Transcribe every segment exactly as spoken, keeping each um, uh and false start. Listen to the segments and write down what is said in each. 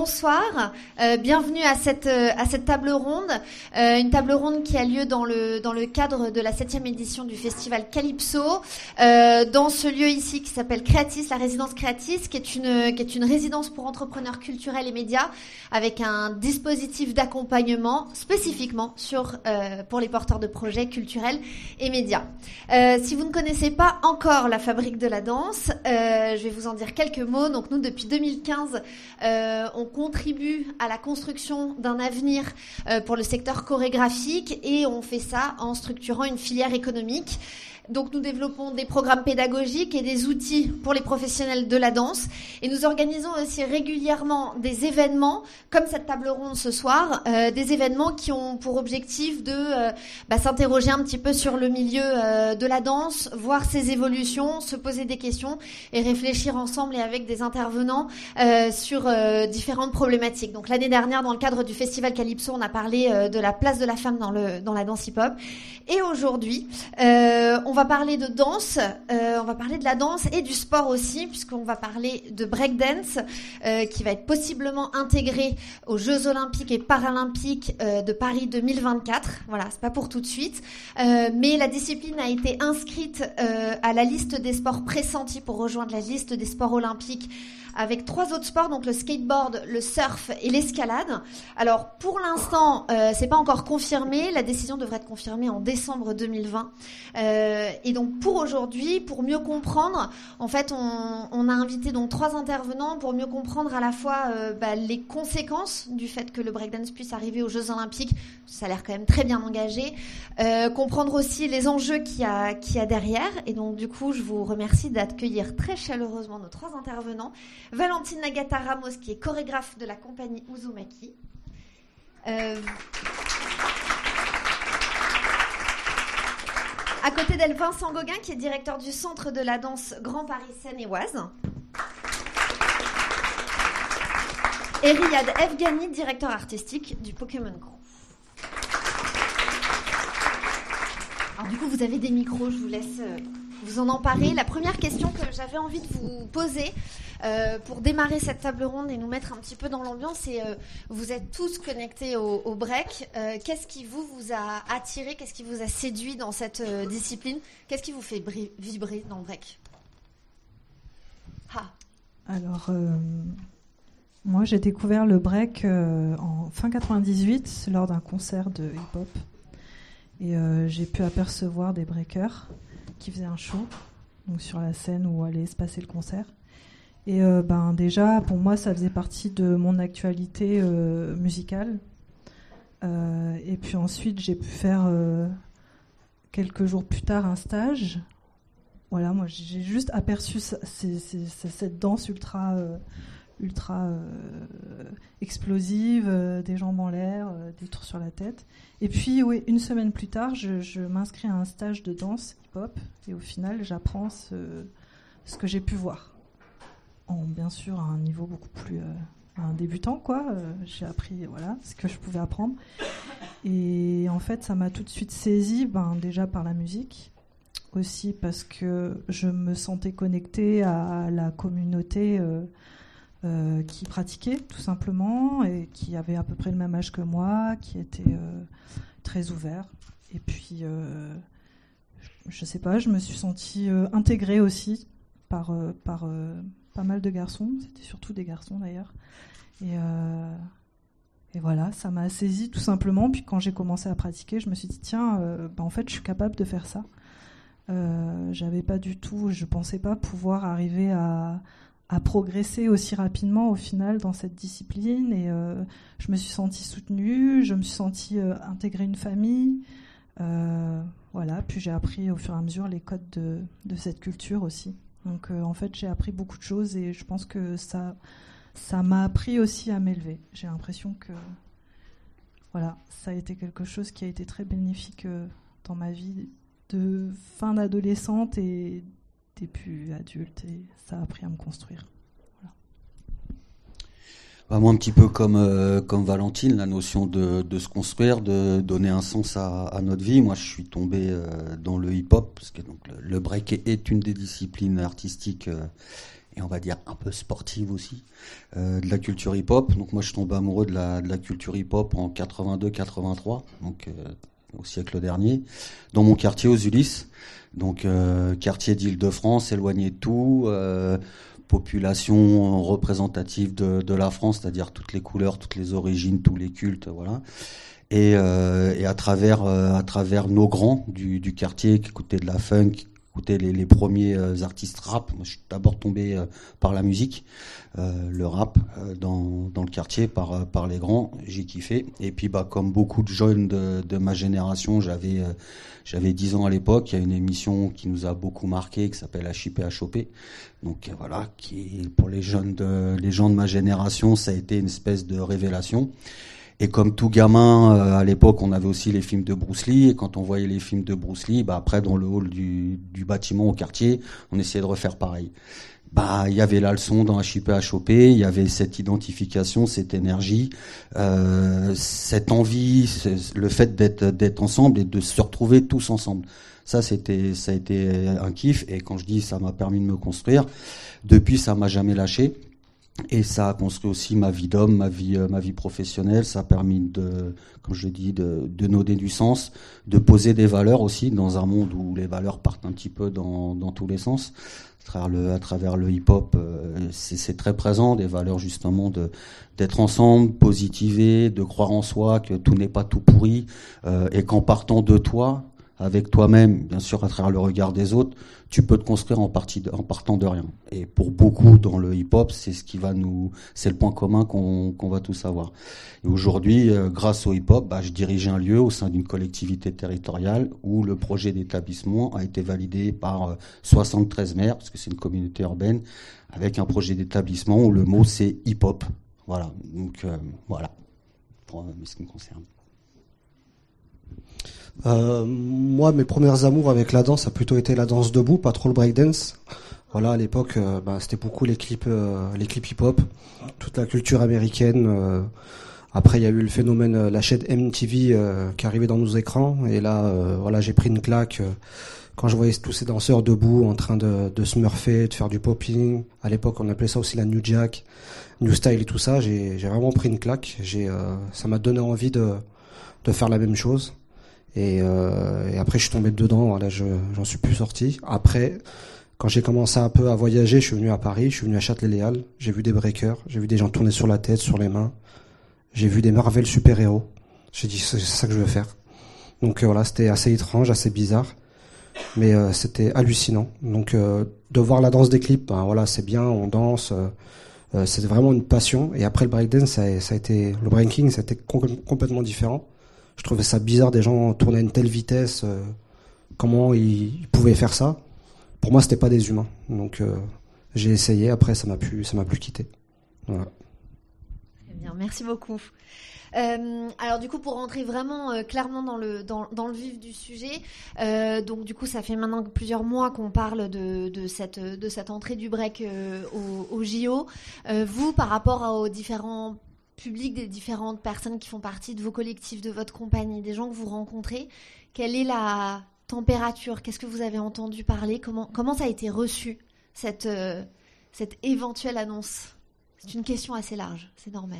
bonsoir, euh, bienvenue à cette, euh, à cette table ronde, euh, une table ronde qui a lieu dans le, dans le cadre de la septième édition du festival Calypso, euh, dans ce lieu ici qui s'appelle Creatis, la résidence Creatis, qui est une, qui est une résidence pour entrepreneurs culturels et médias, avec un dispositif d'accompagnement spécifiquement sur, euh, pour les porteurs de projets culturels et médias. Euh, si vous ne connaissez pas encore la Fabrique de la danse, euh, je vais vous en dire quelques mots. Donc nous, depuis deux mille quinze, euh, on contribue à la construction d'un avenir euh, pour le secteur chorégraphique et on fait ça en structurant une filière économique. Donc nous développons des programmes pédagogiques et des outils pour les professionnels de la danse et nous organisons aussi régulièrement des événements comme cette table ronde ce soir, euh, des événements qui ont pour objectif de euh, bah, s'interroger un petit peu sur le milieu euh, de la danse, voir ses évolutions, se poser des questions et réfléchir ensemble et avec des intervenants euh, sur euh, différentes problématiques. Donc l'année dernière, dans le cadre du festival Calypso, on a parlé euh, de la place de la femme dans, le, dans la danse hip-hop et aujourd'hui, euh, on On va parler de danse, euh, on va parler de la danse et du sport aussi, puisqu'on va parler de breakdance, euh, qui va être possiblement intégré aux Jeux Olympiques et Paralympiques euh, de Paris deux mille vingt-quatre. Voilà, c'est pas pour tout de suite, euh, mais la discipline a été inscrite euh, à la liste des sports pressentis pour rejoindre la liste des sports olympiques, avec trois autres sports, donc le skateboard, le surf et l'escalade. Alors, pour l'instant, euh, c'est pas encore confirmé. La décision devrait être confirmée en décembre deux mille vingt. Euh, et donc, pour aujourd'hui, pour mieux comprendre, en fait, on, on a invité donc trois intervenants pour mieux comprendre à la fois euh, bah, les conséquences du fait que le breakdance puisse arriver aux Jeux Olympiques. Ça a l'air quand même très bien engagé. Euh, comprendre aussi les enjeux qu'il y a, qu'il y a derrière. Et donc, du coup, je vous remercie d'accueillir très chaleureusement nos trois intervenants. Valentine Nagata Ramos, qui est chorégraphe de la compagnie Uzumaki. Euh... À côté d'elle, Vincent Gauguin, qui est directeur du Centre de la danse Grand Paris Seine-et-Oise. Et Riyad Evgani, directeur artistique du Pokémon Crew. Alors du coup, vous avez des micros, je vous laisse vous en emparer. La première question que j'avais envie de vous poser, Euh, pour démarrer cette table ronde et nous mettre un petit peu dans l'ambiance, c'est euh, vous êtes tous connectés au, au break. Euh, qu'est-ce qui vous, vous a attiré, qu'est-ce qui vous a séduit dans cette euh, discipline? Qu'est-ce qui vous fait bri- vibrer dans le break? Ah. Alors, euh, moi j'ai découvert le break euh, en fin quatre-vingt-dix-huit lors d'un concert de hip-hop. Et euh, j'ai pu apercevoir des breakers qui faisaient un show donc sur la scène où allait se passer le concert. Et euh, ben, déjà, pour moi, ça faisait partie de mon actualité euh, musicale. Euh, et puis ensuite, j'ai pu faire, euh, quelques jours plus tard, un stage. Voilà, moi, j'ai juste aperçu ça, c'est, c'est, c'est cette danse ultra, euh, ultra euh, explosive, euh, des jambes en l'air, euh, des tours sur la tête. Et puis, oui, une semaine plus tard, je, je m'inscris à un stage de danse hip-hop. Et au final, j'apprends ce, ce que j'ai pu voir. En, bien sûr, à un niveau beaucoup plus euh, un débutant, quoi. Euh, j'ai appris, voilà, ce que je pouvais apprendre. Et en fait, ça m'a tout de suite saisie, ben, déjà par la musique, aussi parce que je me sentais connectée à la communauté euh, euh, qui pratiquait, tout simplement, et qui avait à peu près le même âge que moi, qui était euh, très ouvert. Et puis, euh, je sais pas, je me suis sentie euh, intégrée aussi par... Euh, par euh, pas mal de garçons, c'était surtout des garçons d'ailleurs. Et, euh, et voilà, ça m'a saisie tout simplement. Puis quand j'ai commencé à pratiquer, je me suis dit, tiens, euh, bah en fait, je suis capable de faire ça. Euh, j'avais pas du tout, je pensais pas pouvoir arriver à, à progresser aussi rapidement au final dans cette discipline. Et euh, je me suis sentie soutenue, je me suis sentie euh, intégrer une famille. Euh, voilà, puis j'ai appris au fur et à mesure les codes de, de cette culture aussi. Donc euh, en fait, j'ai appris beaucoup de choses et je pense que ça, ça m'a appris aussi à m'élever. J'ai l'impression que voilà, ça a été quelque chose qui a été très bénéfique euh, dans ma vie de fin d'adolescente et début adulte, et ça a appris à me construire. Voilà. Bah moi, un petit peu comme euh, comme Valentine, la notion de, de se construire, de donner un sens à, à notre vie. Moi, je suis tombé euh, dans le hip-hop parce que donc le, le break est, est une des disciplines artistiques euh, et on va dire un peu sportive aussi, euh, de la culture hip-hop. Donc moi je tombe amoureux de la, de la culture hip-hop en quatre-vingt-deux quatre-vingt-trois, donc euh, au siècle dernier, dans mon quartier aux Ulysses, donc euh, quartier d'Île-de-France, éloigné de tout, euh, population représentative de, de la France, c'est-à-dire toutes les couleurs, toutes les origines, tous les cultes, voilà. Et, euh, et à travers euh, à travers nos grands du, du quartier qui écoutaient de la funk, qui écoutaient les, les premiers euh, artistes rap. Moi, je suis d'abord tombé euh, par la musique, euh, le rap euh, dans dans le quartier par euh, par les grands. J'ai kiffé. Et puis bah comme beaucoup de jeunes de, de ma génération, j'avais euh, j'avais dix ans à l'époque. Il y a une émission qui nous a beaucoup marqué qui s'appelle H I P H O P. Donc euh, voilà, qui pour les jeunes de les gens de ma génération, ça a été une espèce de révélation. Et comme tout gamin, euh, à l'époque, on avait aussi les films de Bruce Lee. Et quand on voyait les films de Bruce Lee, bah après, dans le hall du, du bâtiment au quartier, on essayait de refaire pareil. Bah, il y avait la leçon dans H I P H O P, il y avait cette identification, cette énergie, euh, cette envie, le fait d'être d'être ensemble et de se retrouver tous ensemble. Ça, c'était, ça a été un kiff. Et quand je dis ça m'a permis de me construire, depuis, ça m'a jamais lâché. Et ça a construit aussi ma vie d'homme, ma vie, euh, ma vie professionnelle. Ça a permis de, comme je dis, de, de donner du sens, de poser des valeurs aussi dans un monde où les valeurs partent un petit peu dans, dans tous les sens. À travers le, à travers le hip-hop, euh, c'est, c'est très présent, des valeurs justement de d'être ensemble, positiver, de croire en soi, que tout n'est pas tout pourri, euh, et qu'en partant de toi, avec toi-même, bien sûr, à travers le regard des autres, tu peux te construire en partie de, en partant de rien. Et pour beaucoup dans le hip-hop, c'est ce qui va nous, c'est le point commun qu'on, qu'on va tous avoir. Et aujourd'hui, euh, grâce au hip-hop, bah, je dirige un lieu au sein d'une collectivité territoriale où le projet d'établissement a été validé par euh, soixante-treize maires, parce que c'est une communauté urbaine, avec un projet d'établissement où le mot c'est hip-hop. Voilà. Donc euh, voilà, pour euh, ce qui me concerne. Euh, moi, mes premières amours avec la danse a plutôt été la danse debout, pas trop le breakdance. Voilà, à l'époque, euh, bah, c'était beaucoup les clips, euh, les clips hip-hop, toute la culture américaine. Euh, après, il y a eu le phénomène, euh, la chaîne M T V euh, qui arrivait dans nos écrans. Et là, euh, voilà, j'ai pris une claque euh, quand je voyais tous ces danseurs debout en train de, de se murfer, de faire du popping. À l'époque, on appelait ça aussi la New Jack, New Style et tout ça. J'ai, j'ai vraiment pris une claque. J'ai, euh, ça m'a donné envie de, de faire la même chose. Et, euh, et après, je suis tombé dedans. Voilà, je, j'en suis plus sorti. Après, quand j'ai commencé un peu à voyager, je suis venu à Paris, je suis venu à Châtelet-Léal. J'ai vu des breakers, j'ai vu des gens tourner sur la tête, sur les mains. J'ai vu des Marvel super-héros. J'ai dit, c'est ça que je veux faire. Donc euh, voilà, c'était assez étrange, assez bizarre, mais euh, c'était hallucinant. Donc euh, de voir la danse des clips, ben voilà, c'est bien, on danse. Euh, euh, c'était vraiment une passion. Et après le breakdance, ça a, ça a été le breaking, ça a été com- complètement différent. Je trouvais ça bizarre, des gens tournaient à une telle vitesse, euh, comment ils, ils pouvaient faire ça. Pour moi, c'était pas des humains. Donc euh, j'ai essayé, après ça m'a plus, ça m'a plus quitté. Voilà. Très bien, merci beaucoup. Euh, alors du coup, pour rentrer vraiment euh, clairement dans le dans, dans le vif du sujet, euh, donc du coup, ça fait maintenant plusieurs mois qu'on parle de de cette de cette entrée du break euh, au, au J O. Euh, vous, par rapport aux différents public des différentes personnes qui font partie de vos collectifs, de votre compagnie, des gens que vous rencontrez, quelle est la température? Qu'est-ce que vous avez entendu parler? Comment, comment ça a été reçu, cette, euh, cette éventuelle annonce? C'est une question assez large, c'est normal.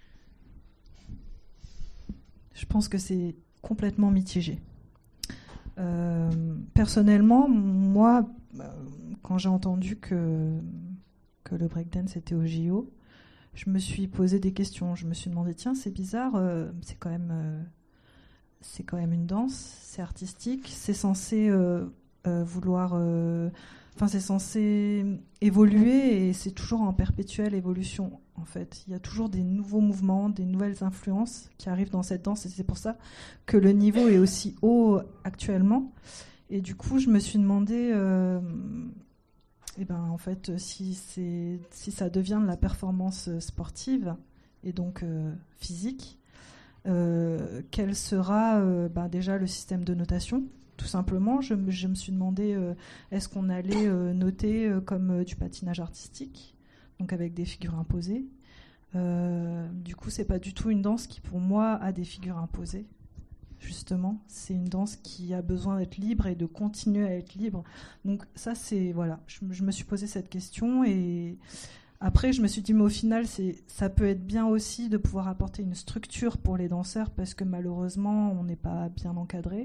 Je pense que c'est complètement mitigé. Euh, personnellement, moi, quand j'ai entendu que, que le breakdance était au J O, je me suis posé des questions. Je me suis demandé, tiens, c'est bizarre, euh, c'est quand même, euh, c'est quand même une danse, c'est artistique, c'est censé euh, euh, vouloir, euh, enfin, c'est censé évoluer et c'est toujours en perpétuelle évolution. En fait, il y a toujours des nouveaux mouvements, des nouvelles influences qui arrivent dans cette danse et c'est pour ça que le niveau est aussi haut actuellement. Et du coup, je me suis demandé. Euh, Eh ben, en fait, si, c'est, si ça devient de la performance sportive et donc euh, physique, euh, quel sera euh, ben, déjà le système de notation? Tout simplement, je, je me suis demandé euh, est-ce qu'on allait euh, noter euh, comme euh, du patinage artistique, donc avec des figures imposées. Euh, du coup, c'est pas du tout une danse qui, pour moi, a des figures imposées. justement. C'est une danse qui a besoin d'être libre et de continuer à être libre. Donc ça, c'est voilà. Je, je me suis posé cette question et après, je me suis dit, mais au final, c'est, ça peut être bien aussi de pouvoir apporter une structure pour les danseurs parce que malheureusement, on n'est pas bien encadré.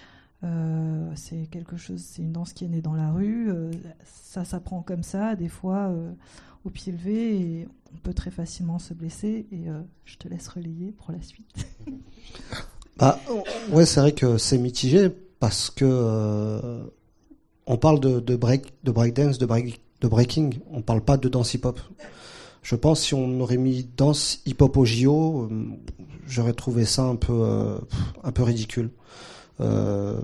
Euh, c'est quelque chose, c'est une danse qui est née dans la rue. Euh, ça s'apprend comme ça, des fois euh, au pied levé, et on peut très facilement se blesser. Et euh, je te laisse relayer pour la suite. Bah, ouais, c'est vrai que c'est mitigé parce que euh, on parle de, de break, de breakdance, de break. de breaking, on parle pas de danse hip-hop. Je pense si on aurait mis danse hip-hop au J O, euh, j'aurais trouvé ça un peu euh, un peu ridicule. Euh,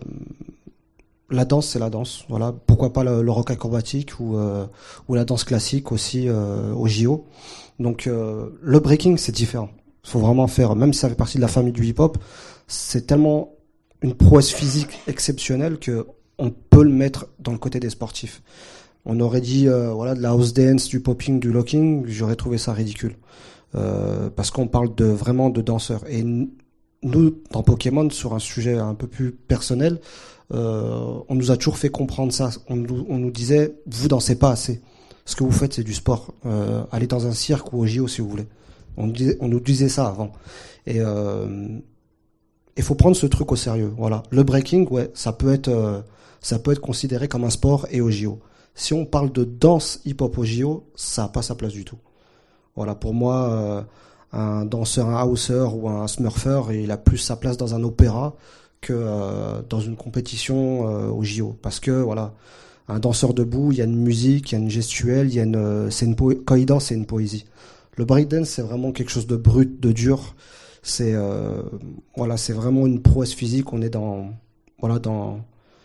la danse, c'est la danse, voilà. Pourquoi pas le, le rock acrobatique ou euh, ou la danse classique aussi euh, au J O. Donc euh, le breaking, c'est différent. Il faut vraiment faire, même si ça fait partie de la famille du hip-hop, c'est tellement une prouesse physique exceptionnelle que on peut le mettre dans le côté des sportifs. On aurait dit euh, voilà de la house dance, du popping, du locking, j'aurais trouvé ça ridicule euh, parce qu'on parle de vraiment de danseurs. Et n- nous dans Pokémon, sur un sujet un peu plus personnel, euh, on nous a toujours fait comprendre ça. On nous, on nous disait vous dansez pas assez. Ce que vous faites c'est du sport. Euh, allez dans un cirque ou au J O si vous voulez. On nous disait, on nous disait ça avant. Et euh, il faut prendre ce truc au sérieux. Voilà. Le breaking, ouais, ça peut être euh, ça peut être considéré comme un sport et au J O. Si on parle de danse hip-hop au J O, ça n'a pas sa place du tout. Voilà, pour moi, euh, un danseur, un houser ou un smurfer, il a plus sa place dans un opéra que euh, dans une compétition euh, au J O. Parce que, voilà, un danseur debout, il y a une musique, il y a une gestuelle, il y a une, euh, c'est une po- quand il danse, c'est une poésie. Le breakdance, c'est vraiment quelque chose de brut, de dur. C'est, euh, voilà, c'est vraiment une prouesse physique. On est dans, voilà, dans,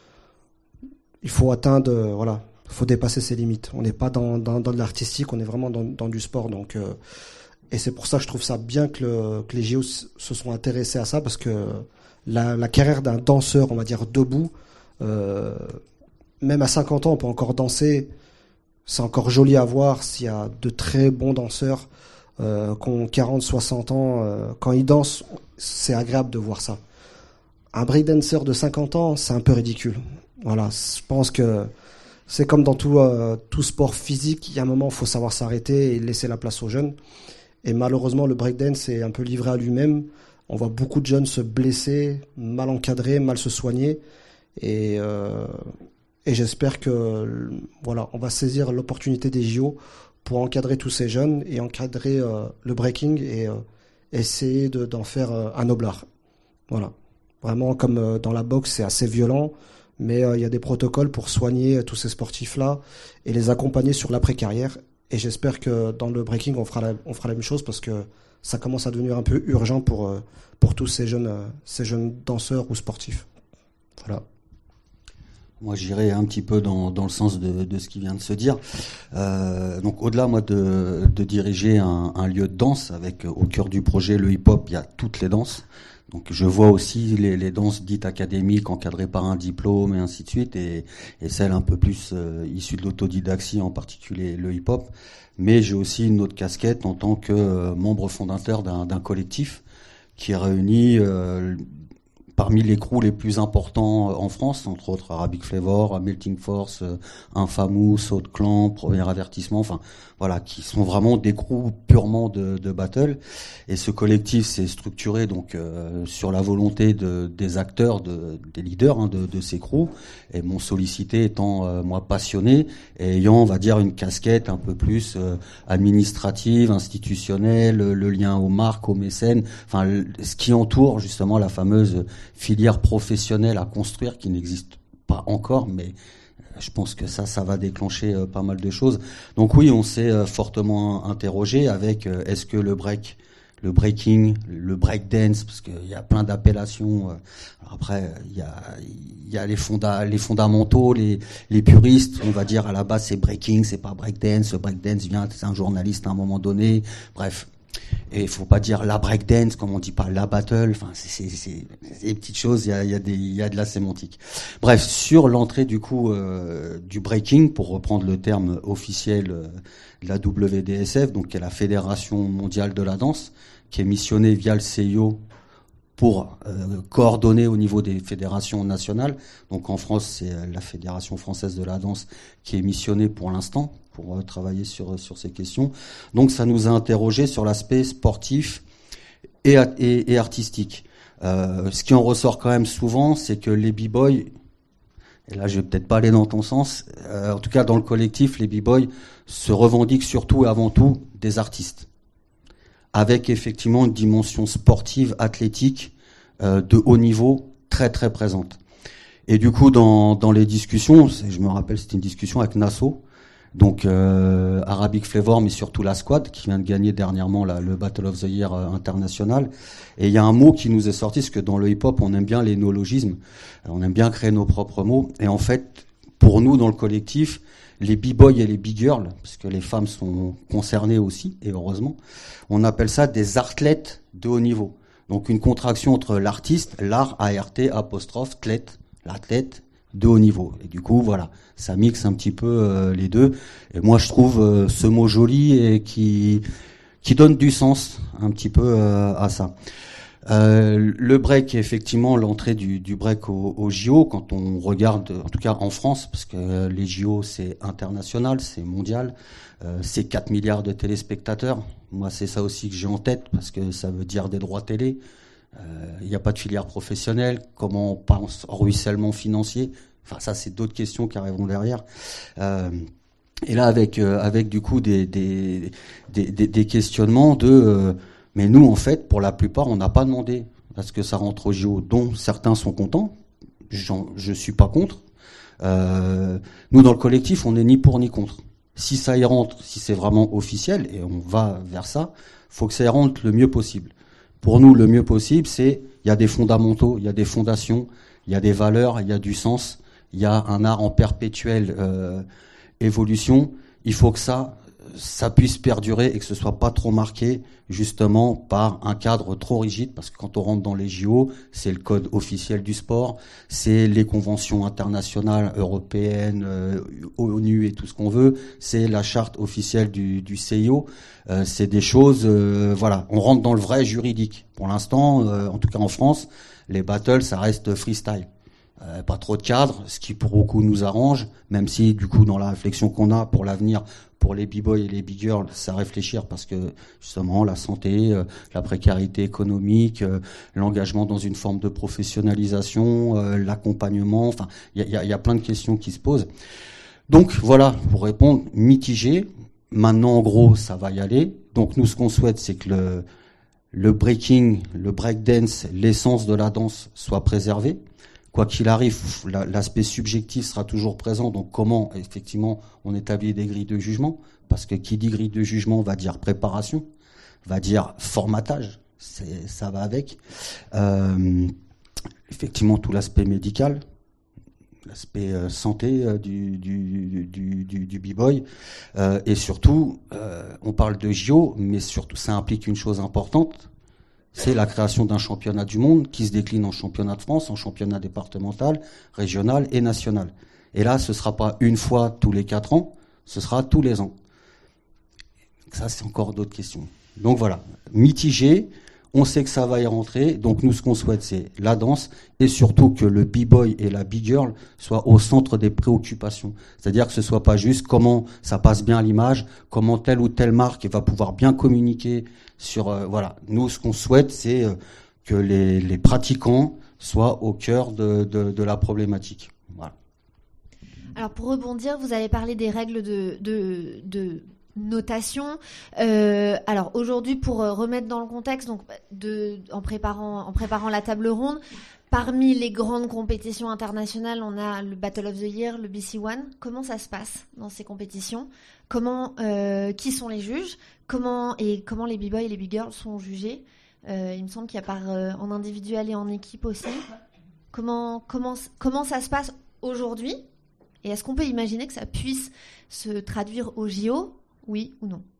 il faut atteindre, euh, voilà, faut dépasser ses limites. On n'est pas dans, dans, dans de l'artistique, on est vraiment dans, dans du sport. Donc, euh, et c'est pour ça que je trouve ça bien que, le, que les J O se sont intéressés à ça, parce que la, la carrière d'un danseur, on va dire debout, euh, même à cinquante ans, on peut encore danser. C'est encore joli à voir s'il y a de très bons danseurs euh, qui ont quarante, soixante ans. Euh, quand ils dansent, c'est agréable de voir ça. Un breakdancer de cinquante ans, c'est un peu ridicule. Voilà, je pense que c'est comme dans tout, euh, tout sport physique, il y a un moment où il faut savoir s'arrêter et laisser la place aux jeunes. Et malheureusement, le breakdance est un peu livré à lui-même. On voit beaucoup de jeunes se blesser, mal encadrer, mal se soigner. Et, euh, et j'espère que voilà, on va saisir l'opportunité des J O pour encadrer tous ces jeunes et encadrer euh, le breaking et euh, essayer de, d'en faire euh, un noble art. Voilà. Vraiment, comme euh, dans la boxe, c'est assez violent. Mais il euh, y a des protocoles pour soigner euh, tous ces sportifs-là et les accompagner sur l'après-carrière. Et j'espère que dans le breaking, on fera la, on fera la même chose parce que ça commence à devenir un peu urgent pour, euh, pour tous ces jeunes, euh, ces jeunes danseurs ou sportifs. Voilà. Moi, j'irai un petit peu dans, dans le sens de, de ce qui vient de se dire. Euh, donc, au-delà, moi, de, de diriger un, un lieu de danse avec au cœur du projet le hip-hop, il y a toutes les danses. Donc je vois aussi les, les danses dites académiques encadrées par un diplôme et ainsi de suite, et, et celles un peu plus euh, issues de l'autodidaxie, en particulier le hip-hop. Mais j'ai aussi une autre casquette en tant que euh, membre fondateur d'un, d'un collectif qui réunit euh, parmi les crews les plus importants en France, entre autres Arabic Flavor, Melting Force, Infamous, Saut de Clan, Premier Avertissement, enfin voilà, qui sont vraiment des crews purement de, de battle. Et ce collectif s'est structuré donc euh, sur la volonté de, des acteurs, de, des leaders hein, de, de ces crews, et m'ont sollicité étant euh, moi passionné et ayant, on va dire, une casquette un peu plus euh, administrative, institutionnelle, le lien aux marques, aux mécènes, enfin le, ce qui entoure justement la fameuse filière professionnelle à construire qui n'existe pas encore, mais je pense que ça, ça va déclencher euh, pas mal de choses. Donc oui, on s'est euh, fortement interrogé avec euh, est-ce que le break, le breaking, le break dance, parce qu'il y a plein d'appellations. Euh, alors après, il y a, il y a les fonda, les fondamentaux, les, les puristes. On va dire à la base c'est breaking, c'est pas break dance. Le break dance vient, c'est un journaliste à un moment donné. Bref. Et il faut pas dire la breakdance comme on dit pas la battle. Enfin, c'est, c'est, c'est, c'est des petites choses. Il y a, il y a des, il y a de la sémantique. Bref, sur l'entrée du coup euh, du breaking, pour reprendre le terme officiel euh, de la W D S F, donc qui est la Fédération mondiale de la danse, qui est missionnée via le C I O pour euh, coordonner au niveau des fédérations nationales. Donc en France, c'est la Fédération française de la danse qui est missionnée pour l'instant pour euh, travailler sur sur ces questions. Donc ça nous a interrogé sur l'aspect sportif et, et, et artistique. Euh, ce qui en ressort quand même souvent, c'est que les b-boys, et là je vais peut-être pas aller dans ton sens, euh, en tout cas dans le collectif, les b-boys se revendiquent surtout et avant tout des artistes, avec effectivement une dimension sportive, athlétique, euh, de haut niveau, très très présente. Et du coup, dans, dans les discussions, je me rappelle, c'était une discussion avec Nassau, donc euh, Arabic Flavor, mais surtout la Squad, qui vient de gagner dernièrement la, le Battle of the Year euh, international. Et il y a un mot qui nous est sorti, parce que dans le hip-hop, on aime bien les néologismes, on aime bien créer nos propres mots. Et en fait, pour nous, dans le collectif, les b-boys et les b-girls, parce que les femmes sont concernées aussi, et heureusement, on appelle ça des athlètes de haut niveau. Donc une contraction entre l'artiste, l'art, A R T, apostrophe, athlète, l'athlète de haut niveau. Et du coup, voilà, ça mixe un petit peu euh, les deux. Et moi, je trouve euh, ce mot joli et qui qui donne du sens un petit peu euh, à ça. Euh, le break, effectivement, l'entrée du, du break au, au J O, quand on regarde, en tout cas en France, parce que les J O c'est international, c'est mondial, euh, c'est quatre milliards de téléspectateurs. Moi, c'est ça aussi que j'ai en tête, parce que ça veut dire des droits télé. Il n'y a pas de filière professionnelle. Comment on pense au ruissellement financier? Enfin, ça, c'est d'autres questions qui arriveront derrière. Euh, et là, avec euh, avec du coup des des des, des, des questionnements de euh, mais nous, en fait, pour la plupart, on n'a pas demandé à ce que ça rentre au J O, dont certains sont contents. J'en, je suis pas contre. Euh, nous, dans le collectif, on n'est ni pour ni contre. Si ça y rentre, si c'est vraiment officiel, et on va vers ça, faut que ça y rentre le mieux possible. Pour nous, le mieux possible, c'est il y a des fondamentaux, il y a des fondations, il y a des valeurs, il y a du sens, il y a un art en perpétuelle euh, évolution. Il faut que ça, ça puisse perdurer et que ce soit pas trop marqué justement par un cadre trop rigide, parce que quand on rentre dans les J O, c'est le code officiel du sport, c'est les conventions internationales, européennes, euh, ONU et tout ce qu'on veut, c'est la charte officielle du, du C I O, euh, c'est des choses, euh, voilà, on rentre dans le vrai juridique. Pour l'instant, euh, en tout cas en France, les battles, ça reste freestyle. Euh, pas trop de cadre, ce qui pour beaucoup nous arrange, même si du coup dans la réflexion qu'on a pour l'avenir, pour les b-boys et les b-girls, c'est à réfléchir parce que justement la santé, euh, la précarité économique, euh, l'engagement dans une forme de professionnalisation, euh, l'accompagnement, enfin il y a, y a plein de questions qui se posent. Donc voilà, pour répondre, mitigé. Maintenant en gros ça va y aller. Donc nous ce qu'on souhaite c'est que le, le breaking, le breakdance, l'essence de la danse soit préservée. Quoi qu'il arrive, l'aspect subjectif sera toujours présent. Donc comment, effectivement, on établit des grilles de jugement? Parce que qui dit grille de jugement va dire préparation, va dire formatage, c'est, ça va avec. Euh, effectivement, tout l'aspect médical, l'aspect euh, santé euh, du, du, du, du, du b-boy. Euh, et surtout, euh, on parle de J O, mais surtout, ça implique une chose importante. C'est la création d'un championnat du monde qui se décline en championnat de France, en championnat départemental, régional et national. Et là, ce sera pas une fois tous les quatre ans, ce sera tous les ans. Ça, c'est encore d'autres questions. Donc voilà, mitigé, on sait que ça va y rentrer. Donc nous, ce qu'on souhaite, c'est la danse et surtout que le b-boy et la b-girl soient au centre des préoccupations. C'est-à-dire que ce soit pas juste comment ça passe bien à l'image, comment telle ou telle marque va pouvoir bien communiquer sur euh, voilà. Nous, ce qu'on souhaite, c'est euh, que les, les pratiquants soient au cœur de, de, de la problématique. Voilà. Alors pour rebondir, vous avez parlé des règles de, de, de notation. Euh, alors aujourd'hui, pour remettre dans le contexte, donc de, en préparant, en préparant la table ronde, parmi les grandes compétitions internationales, on a le Battle of the Year, le B C One. Comment ça se passe dans ces compétitions? Comment, euh, qui sont les juges? Comment et comment les b-boys et les b-girls sont jugés? euh, Il me semble qu'il y a par euh, en individuel et en équipe aussi. Comment comment comment ça se passe aujourd'hui? Et est-ce qu'on peut imaginer que ça puisse se traduire au J O? Oui ou non?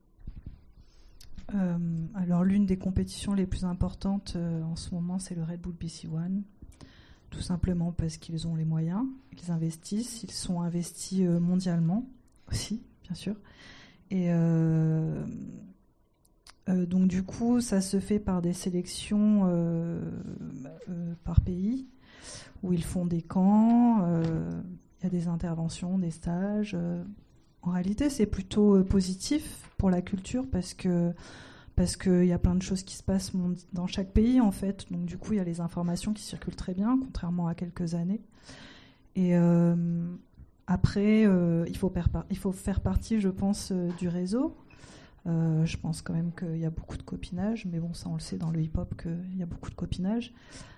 euh, Alors, l'une des compétitions les plus importantes euh, en ce moment, c'est le Red Bull B C One. Tout simplement parce qu'ils ont les moyens, qu'ils investissent. Ils sont investis euh, mondialement aussi, bien sûr. Et euh, Euh, donc du coup, ça se fait par des sélections euh, euh, par pays, où ils font des camps, il euh, y a des interventions, des stages. Euh. En réalité, c'est plutôt euh, positif pour la culture parce que parce qu'il y a plein de choses qui se passent dans chaque pays, en fait. Donc du coup, il y a les informations qui circulent très bien, contrairement à quelques années. Et euh, après, euh, il faut faire, il faut faire partie, je pense, euh, du réseau. Euh, je pense quand même qu'il y a beaucoup de copinage, mais bon, ça on le sait dans le hip-hop qu'il y a beaucoup de copinage.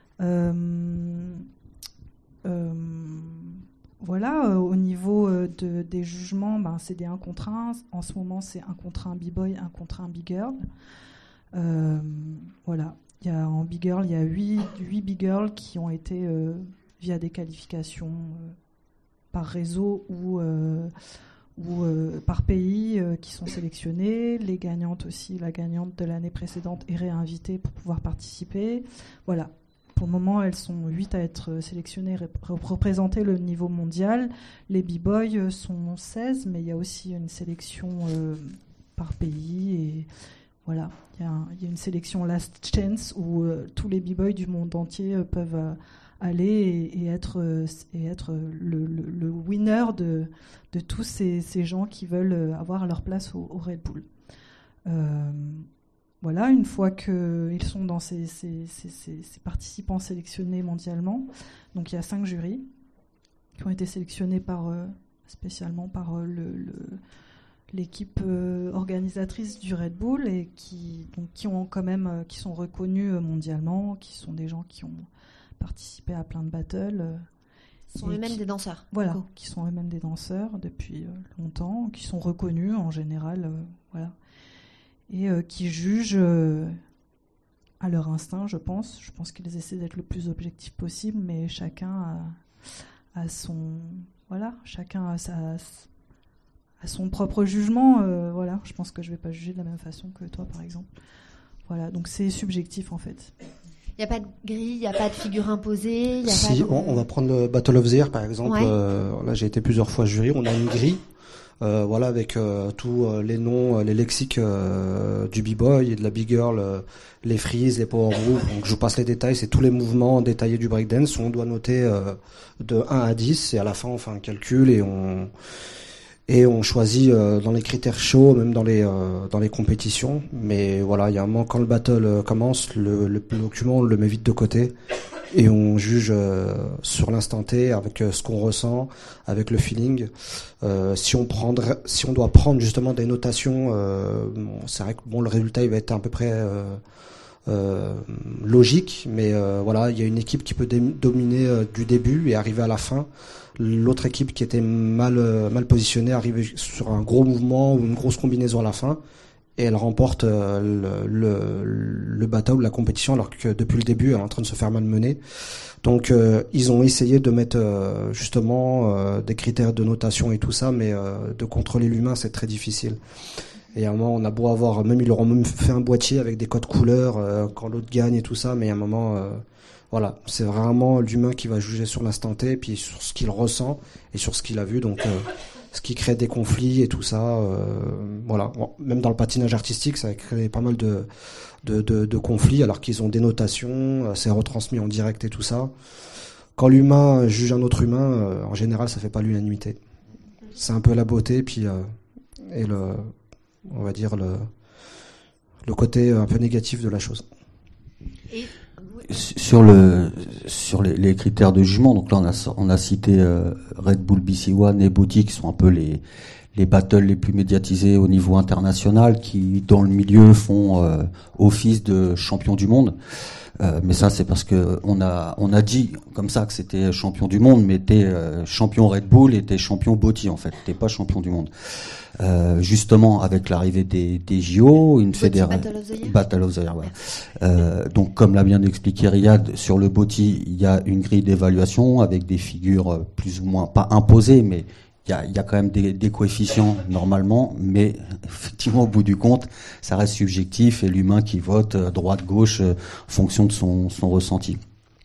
Euh, euh, voilà, euh, au niveau de, des jugements, ben, c'est des un contre un. En ce moment, c'est un contre un b-boy, un contre un b-girl. Euh, voilà, il y a, en b-girl, il y a huit b-girls qui ont été, euh, via des qualifications euh, par réseau ou... Euh, ou euh, par pays euh, qui sont sélectionnés. Les gagnantes aussi, la gagnante de l'année précédente est réinvitée pour pouvoir participer. Voilà. Pour le moment, elles sont huit à être sélectionnées, rep- représenter le niveau mondial. Les b-boys sont seize, mais il y a aussi une sélection euh, par pays. Et voilà, il y, y a une sélection Last Chance où euh, tous les b-boys du monde entier euh, peuvent euh, aller et, et être, et être le, le, le winner de, de tous ces, ces gens qui veulent avoir leur place au, au Red Bull. Euh, voilà, une fois qu'ils sont dans ces, ces, ces, ces, ces participants sélectionnés mondialement, donc il y a cinq jurys qui ont été sélectionnés par, euh, spécialement par euh, le, le, l'équipe euh, organisatrice du Red Bull et qui, donc, qui, ont quand même, euh, qui sont reconnus mondialement, qui sont des gens qui ont participer à plein de battles. Ils sont eux-mêmes qui, des danseurs. Voilà, qui sont eux-mêmes des danseurs depuis euh, longtemps, qui sont reconnus en général, euh, voilà, et euh, qui jugent euh, à leur instinct, je pense. Je pense qu'ils essaient d'être le plus objectif possible, mais chacun a, a son, voilà, chacun a sa, a son propre jugement. Euh, voilà, je pense que je vais pas juger de la même façon que toi, par exemple. Voilà, donc c'est subjectif en fait. Il n'y a pas de grille, il n'y a pas de figure imposée. Y a si, pas de... on, on va prendre le Battle of the Year par exemple. Ouais. Euh, là, j'ai été plusieurs fois jury. On a une grille, euh, voilà, avec euh, tous euh, les noms, euh, les lexiques euh, du b-boy et de la b-girl, euh, les freeze, les power moves. Donc, je vous passe les détails. C'est tous les mouvements détaillés du breakdance. On doit noter euh, de un à dix et à la fin, on fait un calcul et on et on choisit euh, dans les critères chauds, même dans les euh, dans les compétitions. Mais voilà, il y a un moment quand le battle euh, commence, le, le document on le met vite de côté et on juge euh, sur l'instant T avec euh, ce qu'on ressent, avec le feeling. Euh, si on prendrait, si on doit prendre justement des notations, euh, bon, c'est vrai que bon le résultat il va être à peu près euh, euh, logique, mais euh, voilà, il y a une équipe qui peut dé- dominer euh, du début et arriver à la fin. L'autre équipe qui était mal euh, mal positionnée arrive sur un gros mouvement ou une grosse combinaison à la fin et elle remporte euh, le, le, le battle, la compétition, alors que depuis le début elle est en train de se faire malmener. Donc euh, ils ont essayé de mettre euh, justement euh, des critères de notation et tout ça, mais euh, de contrôler l'humain c'est très difficile. Et à un moment on a beau avoir, même ils leur ont même fait un boîtier avec des codes couleurs euh, quand l'autre gagne et tout ça, mais à un moment euh, voilà, c'est vraiment l'humain qui va juger sur l'instant T, puis sur ce qu'il ressent et sur ce qu'il a vu, donc euh, ce qui crée des conflits et tout ça. Euh, voilà, bon, même dans le patinage artistique, ça a créé pas mal de de, de, de conflits, alors qu'ils ont des notations, euh, c'est retransmis en direct et tout ça. Quand l'humain juge un autre humain, euh, en général, ça fait pas l'unanimité. C'est un peu la beauté, puis euh, et le, on va dire le le côté un peu négatif de la chose. Et sur le sur les, les critères de jugement, donc là on a on a cité euh, Red Bull B C One et Booty qui sont un peu les les battles les plus médiatisés au niveau international, qui dans le milieu font euh, office de champion du monde. Euh, mais ça c'est parce que on a on a dit comme ça que c'était champion du monde, mais t'es euh, champion Red Bull et t'es champion Booty en fait, t'es pas champion du monde. Euh, justement avec l'arrivée des, des J O, une fédération Battle of the Year. Battle of the Year, ouais. Euh, donc comme l'a bien expliqué Riyad, sur le Booty, il y a une grille d'évaluation avec des figures plus ou moins pas imposées, mais il y a, il y a quand même des, des coefficients normalement, mais effectivement au bout du compte, ça reste subjectif et l'humain qui vote droite gauche en fonction de son, son ressenti.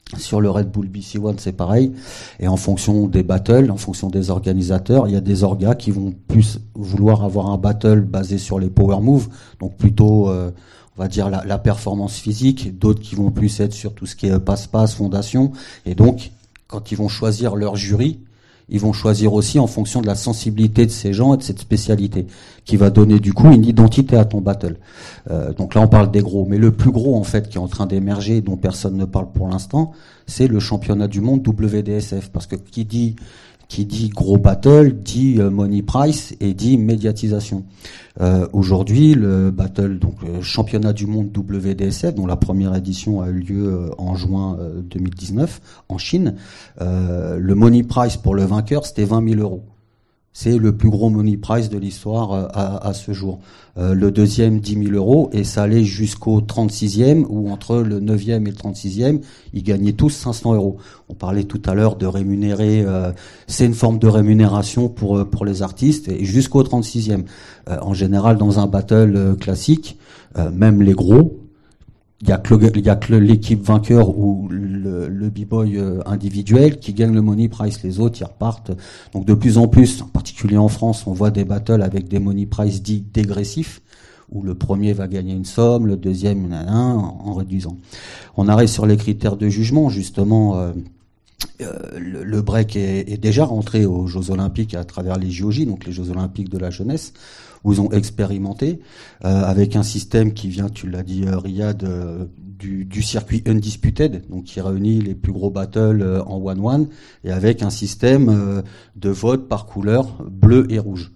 Sur le Red Bull B C One, c'est pareil. Et en fonction des battles, en fonction des organisateurs, il y a des orgas qui vont plus vouloir avoir un battle basé sur les power moves, donc plutôt, euh, on va dire, la, la performance physique. D'autres qui vont plus être sur tout ce qui est passe-passe, fondation. Et donc, quand ils vont choisir leur jury, ils vont choisir aussi en fonction de la sensibilité de ces gens et de cette spécialité, qui va donner du coup une identité à ton battle. Euh, donc là, on parle des gros. Mais le plus gros, en fait, qui est en train d'émerger, dont personne ne parle pour l'instant, c'est le championnat du monde W D S F. Parce que qui dit qui dit gros battle, dit euh, money price et dit médiatisation. Euh, aujourd'hui, le battle, donc le championnat du monde W D S F, dont la première édition a eu lieu euh, en juin euh, deux mille dix-neuf en Chine, euh, le money price pour le vainqueur, c'était vingt mille euros. C'est le plus gros money price de l'histoire euh, à, à ce jour. Euh, le deuxième, dix mille euros, et ça allait jusqu'au trente-sixième, où entre le neuvième et le trente-sixième, ils gagnaient tous cinq cents euros. On parlait tout à l'heure de rémunérer, euh, c'est une forme de rémunération pour pour les artistes, et jusqu'au trente-sixième. Euh, en général, dans un battle euh, classique, euh, même les gros, il y a que le, il y a que l'équipe vainqueur ou le, le b-boy euh, individuel qui gagne le money price. Les autres, ils repartent. Donc de plus en plus, en particulier en France, on voit des battles avec des money price dits dégressifs, où le premier va gagner une somme, le deuxième un en, en réduisant. On arrive sur les critères de jugement, justement. Euh, Euh, le, le break est, est déjà rentré aux Jeux Olympiques à travers les J O J, donc les Jeux Olympiques de la jeunesse, où ils ont expérimenté euh, avec un système qui vient, tu l'as dit euh, Riyad, euh, du, du circuit Undisputed, donc qui réunit les plus gros battles euh, en one-one, et avec un système euh, de vote par couleur bleu et rouge.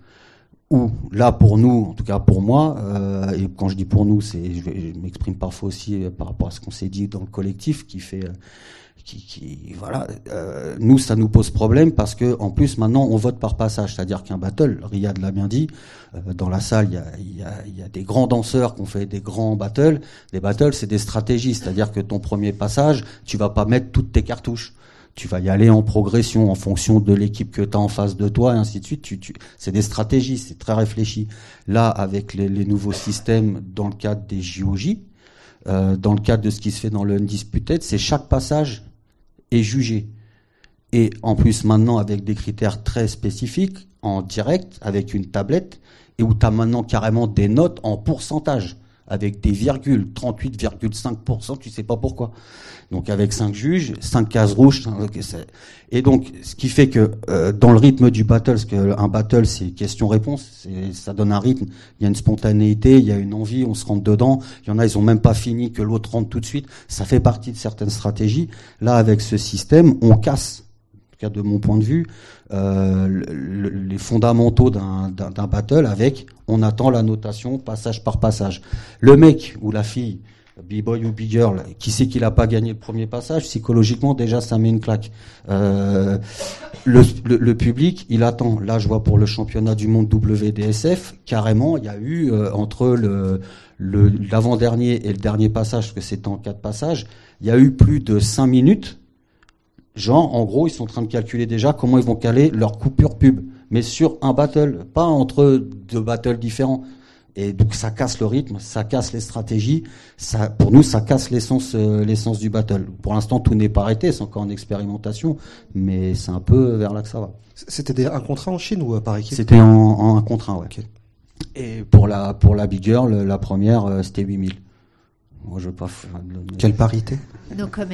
Où là pour nous, en tout cas pour moi, euh, et quand je dis pour nous, c'est je, vais, je m'exprime parfois aussi euh, par rapport à ce qu'on s'est dit dans le collectif, qui fait euh, Qui, qui, voilà, euh, nous ça nous pose problème parce que en plus maintenant on vote par passage, c'est-à-dire qu'un battle, Riyad l'a bien dit, euh, dans la salle il y a, y, a, y a des grands danseurs qui ont fait des grands battles. Les battles c'est des stratégies, c'est-à-dire que ton premier passage, tu vas pas mettre toutes tes cartouches. Tu vas y aller en progression en fonction de l'équipe que tu as en face de toi et ainsi de suite. Tu, tu, c'est des stratégies, c'est très réfléchi. Là, avec les, les nouveaux systèmes dans le cadre des J O J, euh, dans le cadre de ce qui se fait dans le Undisputed, c'est chaque passage est jugé. Et en plus maintenant avec des critères très spécifiques, en direct, avec une tablette, et où tu as maintenant carrément des notes en pourcentage, avec des virgules, trente-huit virgule cinq pour cent, tu sais pas pourquoi. Donc avec cinq juges, cinq cases rouges, et donc ce qui fait que euh, dans le rythme du battle, parce qu'un battle c'est question-réponse, c'est, ça donne un rythme, il y a une spontanéité, il y a une envie, on se rentre dedans, il y en a ils ont même pas fini que l'autre rentre tout de suite, ça fait partie de certaines stratégies. Là avec ce système, on casse, en tout cas de mon point de vue, euh, le, les fondamentaux d'un, d'un, d'un battle avec, on attend la notation passage par passage. Le mec ou la fille, B-boy ou B-girl, qui sait qu'il a pas gagné le premier passage, psychologiquement déjà ça met une claque. Euh, le, le, le public, il attend. Là, je vois pour le championnat du monde W D S F, carrément, il y a eu euh, entre le, le l'avant-dernier et le dernier passage, parce que c'était en quatre passages, il y a eu plus de cinq minutes. Genre, en gros, ils sont en train de calculer déjà comment ils vont caler leur coupure pub, mais sur un battle, pas entre deux battles différents. Et donc ça casse le rythme, ça casse les stratégies, ça, pour nous ça casse l'essence, euh, l'essence du battle. Pour l'instant tout n'est pas arrêté, c'est encore en expérimentation, mais c'est un peu vers là que ça va. C'était des, un contrat en Chine ou par équipe ? C'était en, en un contrat, ouais. Okay. Et pour la pour la big girl, la première euh, c'était huit mille. Moi je veux pas. Quelle parité ? No comment.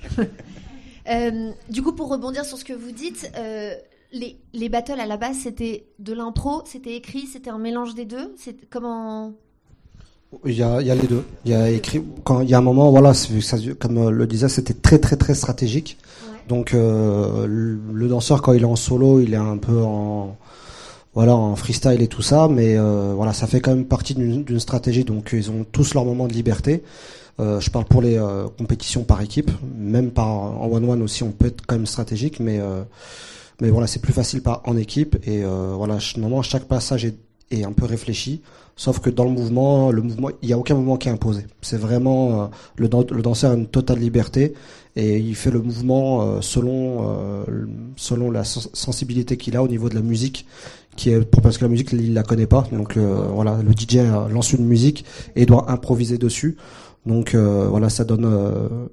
euh, du coup pour rebondir sur ce que vous dites. Euh, Les, les battles à la base c'était de l'impro, c'était écrit, c'était un mélange des deux. C'est comment? Il y a, il y a les deux. Il y a écrit quand il y a un moment, voilà, ça, comme le disait, c'était très très très stratégique. Ouais. Donc euh, le, le danseur quand il est en solo, il est un peu en voilà en freestyle et tout ça, mais euh, voilà, ça fait quand même partie d'une, d'une stratégie. Donc ils ont tous leur moment de liberté. Euh, je parle pour les euh, compétitions par équipe, même par en one one aussi, on peut être quand même stratégique, mais euh, Mais voilà, c'est plus facile par en équipe et euh, voilà, normalement chaque passage est, est un peu réfléchi, sauf que dans le mouvement, le mouvement, il y a aucun mouvement qui est imposé. C'est vraiment euh, le, le danseur a une totale liberté et il fait le mouvement euh, selon euh, selon la sens- sensibilité qu'il a au niveau de la musique, qui est parce que la musique il la connaît pas. Donc euh, voilà, le D J lance une musique et doit improviser dessus. Donc euh, voilà, ça donne euh,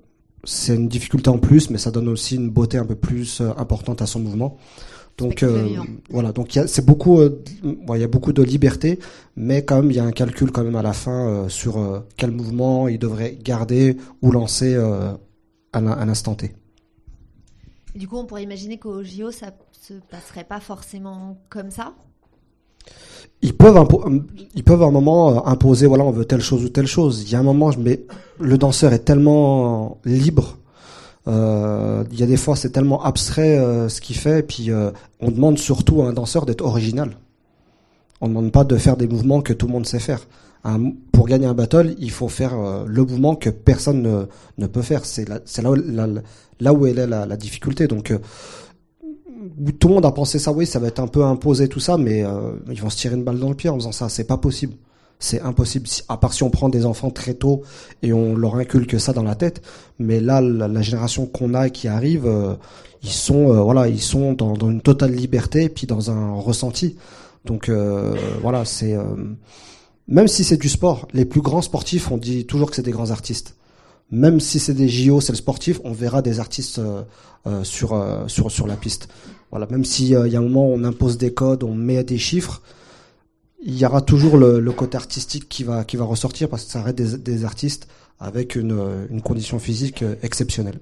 c'est une difficulté en plus, mais ça donne aussi une beauté un peu plus euh, importante à son mouvement. Donc euh, voilà, donc y a, c'est beaucoup, euh, il y a beaucoup de liberté, mais quand même il y a un calcul quand même à la fin euh, sur euh, quel mouvement il devrait garder ou lancer euh, à, à l'instant T. Et du coup, on pourrait imaginer qu'au J O, ça se passerait pas forcément comme ça. Ils peuvent, impo- ils peuvent à un moment imposer, voilà, on veut telle chose ou telle chose. Il y a un moment, mais le danseur est tellement libre. Euh, il y a des fois, c'est tellement abstrait euh, ce qu'il fait, et puis euh, on demande surtout à un danseur d'être original. On ne demande pas de faire des mouvements que tout le monde sait faire. Un, pour gagner un battle, il faut faire euh, le mouvement que personne ne, ne peut faire. C'est, la, c'est là, où, la, là où elle est la, la difficulté. Donc, euh, tout le monde a pensé ça, oui, ça va être un peu imposé tout ça, mais euh, ils vont se tirer une balle dans le pied en faisant ça. C'est pas possible. C'est impossible, à part si on prend des enfants très tôt et on leur inculque ça dans la tête. Mais là, la, la génération qu'on a et qui arrive, euh, ils sont, euh, voilà, ils sont dans, dans une totale liberté et puis dans un ressenti. Donc euh, voilà, c'est euh, même si c'est du sport, les plus grands sportifs, on dit toujours que c'est des grands artistes. Même si c'est des J O, c'est le sportif, on verra des artistes euh, euh, sur euh, sur sur la piste. Voilà, même si il euh, y a un moment où on impose des codes, on met des chiffres. Il y aura toujours le, le côté artistique qui va qui va ressortir parce que ça reste des, des artistes avec une, une condition physique exceptionnelle.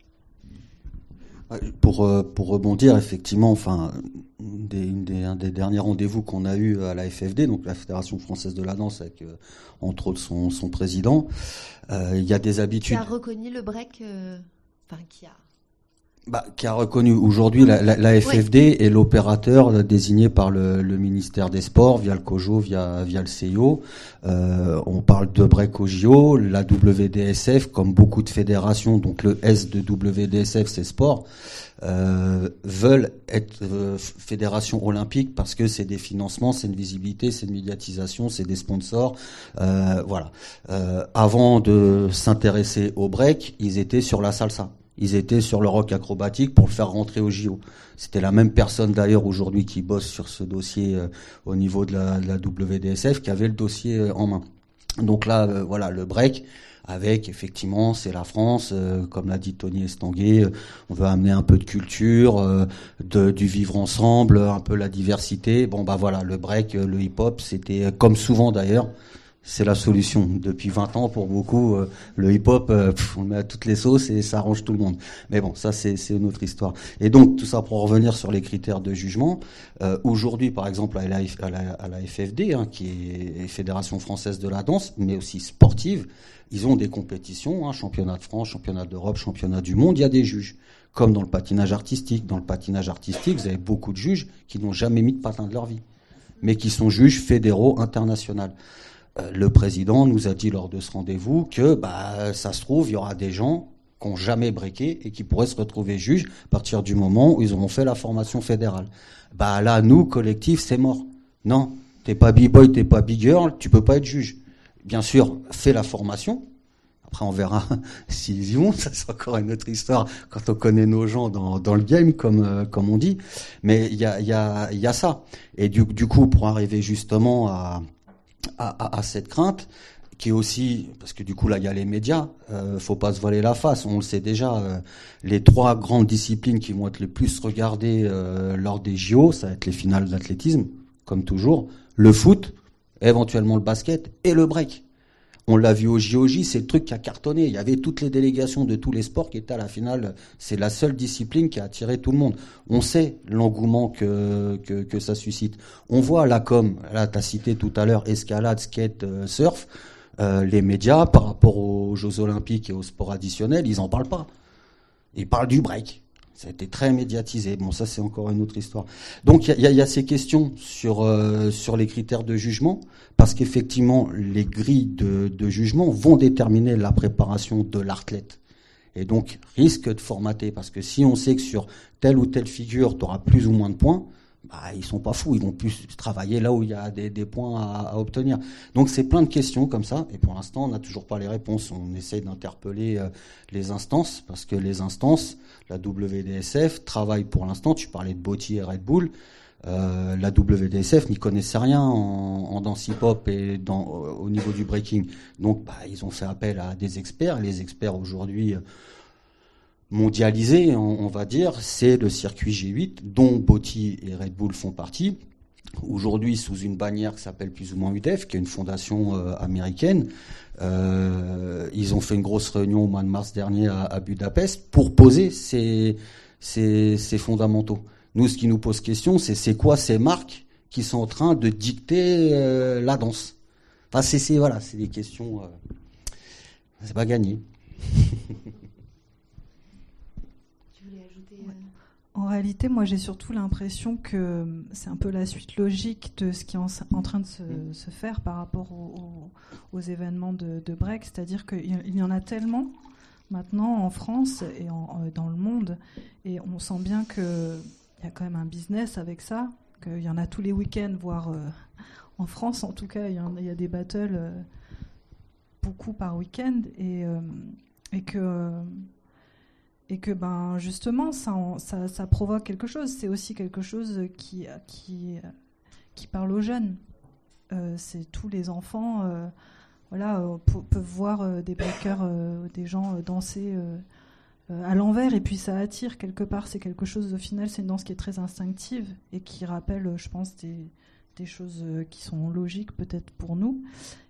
Pour pour rebondir, effectivement, enfin, des, des, un des derniers rendez-vous qu'on a eu à la F F D, donc la Fédération française de la danse, avec euh, entre autres son son président, euh, il y a des habitudes. Qui a reconnu le break, euh, enfin qui a. Bah, qui a reconnu aujourd'hui la, la, la F F D oui. est l'opérateur désigné par le, le ministère des Sports via le COJO, via via le C I O. Euh, on parle de break au J O, la W D S F, comme beaucoup de fédérations, donc le S de W D S F, c'est sport, euh, veulent être euh, fédération olympique parce que c'est des financements, c'est une visibilité, c'est une médiatisation, c'est des sponsors, euh, voilà. Euh, avant de s'intéresser au break, ils étaient sur la salsa. Ils étaient sur le rock acrobatique pour le faire rentrer au J O. C'était la même personne d'ailleurs aujourd'hui qui bosse sur ce dossier euh, au niveau de la, de la W D S F qui avait le dossier euh, en main. Donc là, euh, voilà, le break avec effectivement, c'est la France, euh, comme l'a dit Tony Estanguet, euh, on veut amener un peu de culture, euh, de, du vivre ensemble, un peu la diversité. Bon bah voilà, le break, euh, le hip-hop, c'était euh, comme souvent d'ailleurs. C'est la solution. Depuis vingt ans, pour beaucoup, euh, le hip-hop, euh, pff, on le met à toutes les sauces et ça arrange tout le monde. Mais bon, ça, c'est, c'est une autre histoire. Et donc, tout ça pour revenir sur les critères de jugement. Euh, aujourd'hui, par exemple, à la, à la, à la F F D, hein, qui est Fédération française de la danse, mais aussi sportive, ils ont des compétitions, hein, championnat de France, championnat d'Europe, championnat du monde, il y a des juges. Comme dans le patinage artistique. Dans le patinage artistique, vous avez beaucoup de juges qui n'ont jamais mis de patin de leur vie, mais qui sont juges fédéraux internationaux. Le président nous a dit lors de ce rendez-vous que bah ça se trouve il y aura des gens qui n'ont jamais breaké et qui pourraient se retrouver juges à partir du moment où ils auront fait la formation fédérale. Bah là nous collectif c'est mort. Non, t'es pas b-boy, t'es pas b-girl, tu peux pas être juge. Bien sûr, fais la formation. Après on verra s'ils y vont, ça c'est encore une autre histoire quand on connaît nos gens dans dans le game comme euh, comme on dit. Mais il y a il y a il y a ça. Et du du coup pour arriver justement à À, à, à cette crainte, qui est aussi, parce que du coup là il y a les médias, euh, faut pas se voiler la face, on le sait déjà, euh, les trois grandes disciplines qui vont être les plus regardées euh, lors des J O, ça va être les finales d'athlétisme, comme toujours, le foot, éventuellement le basket et le break. On l'a vu au J O J, c'est le truc qui a cartonné. Il y avait toutes les délégations de tous les sports qui étaient à la finale. C'est la seule discipline qui a attiré tout le monde. On sait l'engouement que que, que ça suscite. On voit là, comme là, t'as cité tout à l'heure, escalade, skate, euh, surf. Euh, les médias, par rapport aux Jeux Olympiques et aux sports additionnels, ils en parlent pas. Ils parlent du break. Ça a été très médiatisé. Bon, ça c'est encore une autre histoire. Donc il y a, y a ces questions sur euh, sur les critères de jugement, parce qu'effectivement les grilles de, de jugement vont déterminer la préparation de l'athlète, et donc risque de formater, parce que si on sait que sur telle ou telle figure tu auras plus ou moins de points, bah ils sont pas fous, ils vont plus travailler là où il y a des, des points à, à obtenir. Donc c'est plein de questions comme ça, et pour l'instant on n'a toujours pas les réponses. On essaye d'interpeller euh, les instances, parce que les instances, la W D S F travaille pour l'instant. Tu parlais de Botti et Red Bull, euh, la W D S F n'y connaissait rien en, en danse hip-hop et dans, au niveau du breaking. Donc bah ils ont fait appel à des experts. Les experts aujourd'hui mondialisé, on, on va dire, c'est le circuit G huit, dont Botti et Red Bull font partie. Aujourd'hui, sous une bannière qui s'appelle plus ou moins U D E F, qui est une fondation euh, américaine. Euh, ils ont fait une grosse réunion au mois de mars dernier à, à Budapest pour poser ces, ces, ces fondamentaux. Nous, ce qui nous pose question, c'est c'est quoi ces marques qui sont en train de dicter euh, la danse. Enfin, c'est, c'est voilà, c'est des questions. Euh, c'est pas gagné. En réalité, moi, j'ai surtout l'impression que c'est un peu la suite logique de ce qui est en, en train de se, se faire par rapport au, au, aux événements de, de break. C'est-à-dire qu'il y en a tellement maintenant en France et en, dans le monde, et on sent bien qu'il y a quand même un business avec ça, qu'il y en a tous les week-ends, voire euh, en France, en tout cas, il y, en, il y a des battles euh, beaucoup par week-end, et, euh, et que... Euh, Et que ben justement ça, ça, ça provoque quelque chose. C'est aussi quelque chose qui, qui, qui parle aux jeunes. Euh, c'est tous les enfants euh, voilà, euh, p- peuvent voir euh, des breakers, euh, des gens euh, danser euh, euh, à l'envers, et puis ça attire quelque part. C'est quelque chose, au final, c'est une danse qui est très instinctive et qui rappelle, je pense, des, des choses qui sont logiques peut-être pour nous.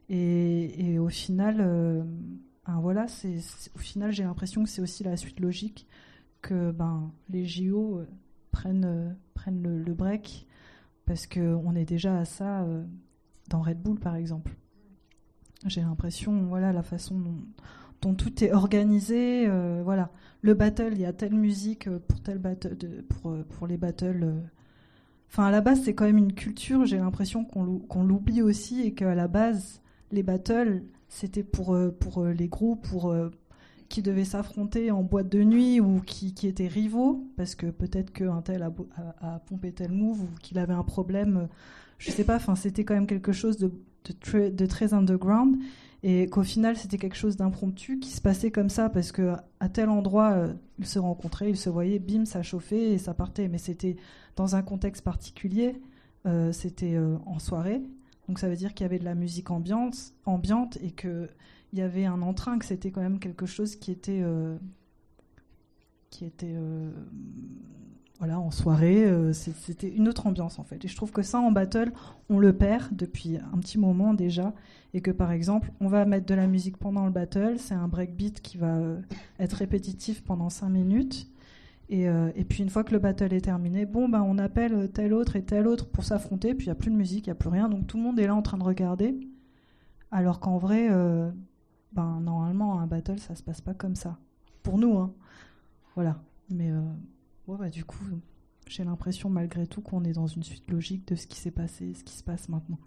Et, et au final... Euh, Ben voilà, c'est, c'est, au final, j'ai l'impression que c'est aussi la suite logique que ben, les J O euh, prennent, euh, prennent le, le break, parce qu'on est déjà à ça euh, dans Red Bull, par exemple. J'ai l'impression, voilà, la façon dont, dont tout est organisé. Euh, voilà. Le battle, il y a telle musique pour, tel battle, de, pour, pour les battles. Euh. Enfin, à la base, c'est quand même une culture. J'ai l'impression qu'on, qu'on l'oublie aussi, et qu'à la base, les battles... c'était pour, pour les groupes pour, qui devaient s'affronter en boîte de nuit, ou qui, qui étaient rivaux, parce que peut-être qu'un tel a, a, a pompé tel move, ou qu'il avait un problème, je sais pas, enfin, c'était quand même quelque chose de, de, très, de très underground, et qu'au final c'était quelque chose d'impromptu qui se passait comme ça, parce qu'à tel endroit euh, ils se rencontraient, ils se voyaient, bim, ça chauffait et ça partait, mais c'était dans un contexte particulier, euh, c'était euh, en soirée. Donc ça veut dire qu'il y avait de la musique ambiante, ambiante et qu'il y avait un entrain, que c'était quand même quelque chose qui était, euh, qui était euh, voilà, en soirée. Euh, c'était une autre ambiance en fait. Et je trouve que ça en battle, on le perd depuis un petit moment déjà. Et que par exemple, on va mettre de la musique pendant le battle, c'est un breakbeat qui va euh, être répétitif pendant cinq minutes. Et, euh, et puis une fois que le battle est terminé, bon ben on appelle tel autre et tel autre pour s'affronter, puis il n'y a plus de musique, il n'y a plus rien, donc tout le monde est là en train de regarder, alors qu'en vrai, euh, ben normalement un battle ça se passe pas comme ça, pour nous, hein. Voilà. Mais euh, ouais, bah, du coup, j'ai l'impression malgré tout qu'on est dans une suite logique de ce qui s'est passé, ce qui se passe maintenant.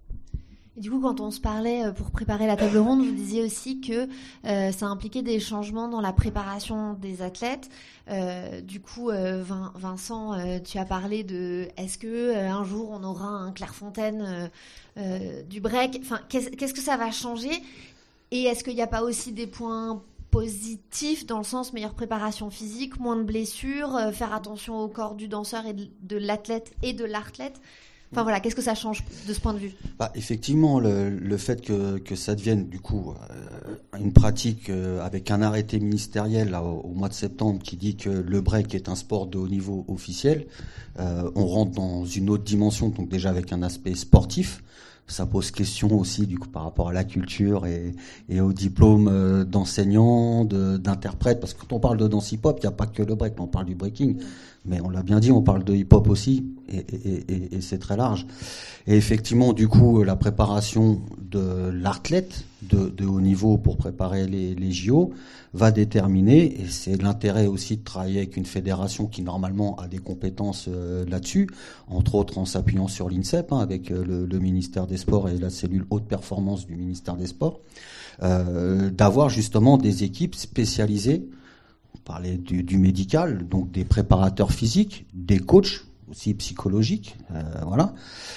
Et du coup, quand on se parlait pour préparer la table ronde, vous disiez aussi que euh, ça impliquait des changements dans la préparation des athlètes. Euh, du coup, euh, Vin- Vincent, euh, tu as parlé de est-ce que euh, un jour on aura un Clairefontaine euh, euh, du break. Enfin, qu'est-ce, qu'est-ce que ça va changer? Et est-ce qu'il n'y a pas aussi des points positifs dans le sens meilleure préparation physique, moins de blessures, euh, faire attention au corps du danseur et de, de l'athlète et de l'arthlète? Enfin voilà, qu'est-ce que ça change de ce point de vue? Bah, effectivement, le, le fait que, que ça devienne du coup euh, une pratique euh, avec un arrêté ministériel là, au, au mois de septembre qui dit que le break est un sport de haut niveau officiel, euh, on rentre dans une autre dimension, donc déjà avec un aspect sportif. Ça pose question aussi du coup par rapport à la culture et, et au diplôme euh, d'enseignant, de, d'interprète, parce que quand on parle de danse hip-hop, il n'y a pas que le break, on parle du breaking, mais on l'a bien dit, on parle de hip-hop aussi, et, et, et, et c'est très large. Et effectivement, du coup, la préparation de l'athlète de, de haut niveau pour préparer les, les J O va déterminer, et c'est l'intérêt aussi de travailler avec une fédération qui normalement a des compétences euh, là-dessus, entre autres en s'appuyant sur l'INSEP, hein, avec euh, le, le ministère des Sports et la cellule haute performance du ministère des Sports, euh, d'avoir justement des équipes spécialisées. On parlait du, du médical, donc des préparateurs physiques, des coachs aussi psychologique, euh, voilà.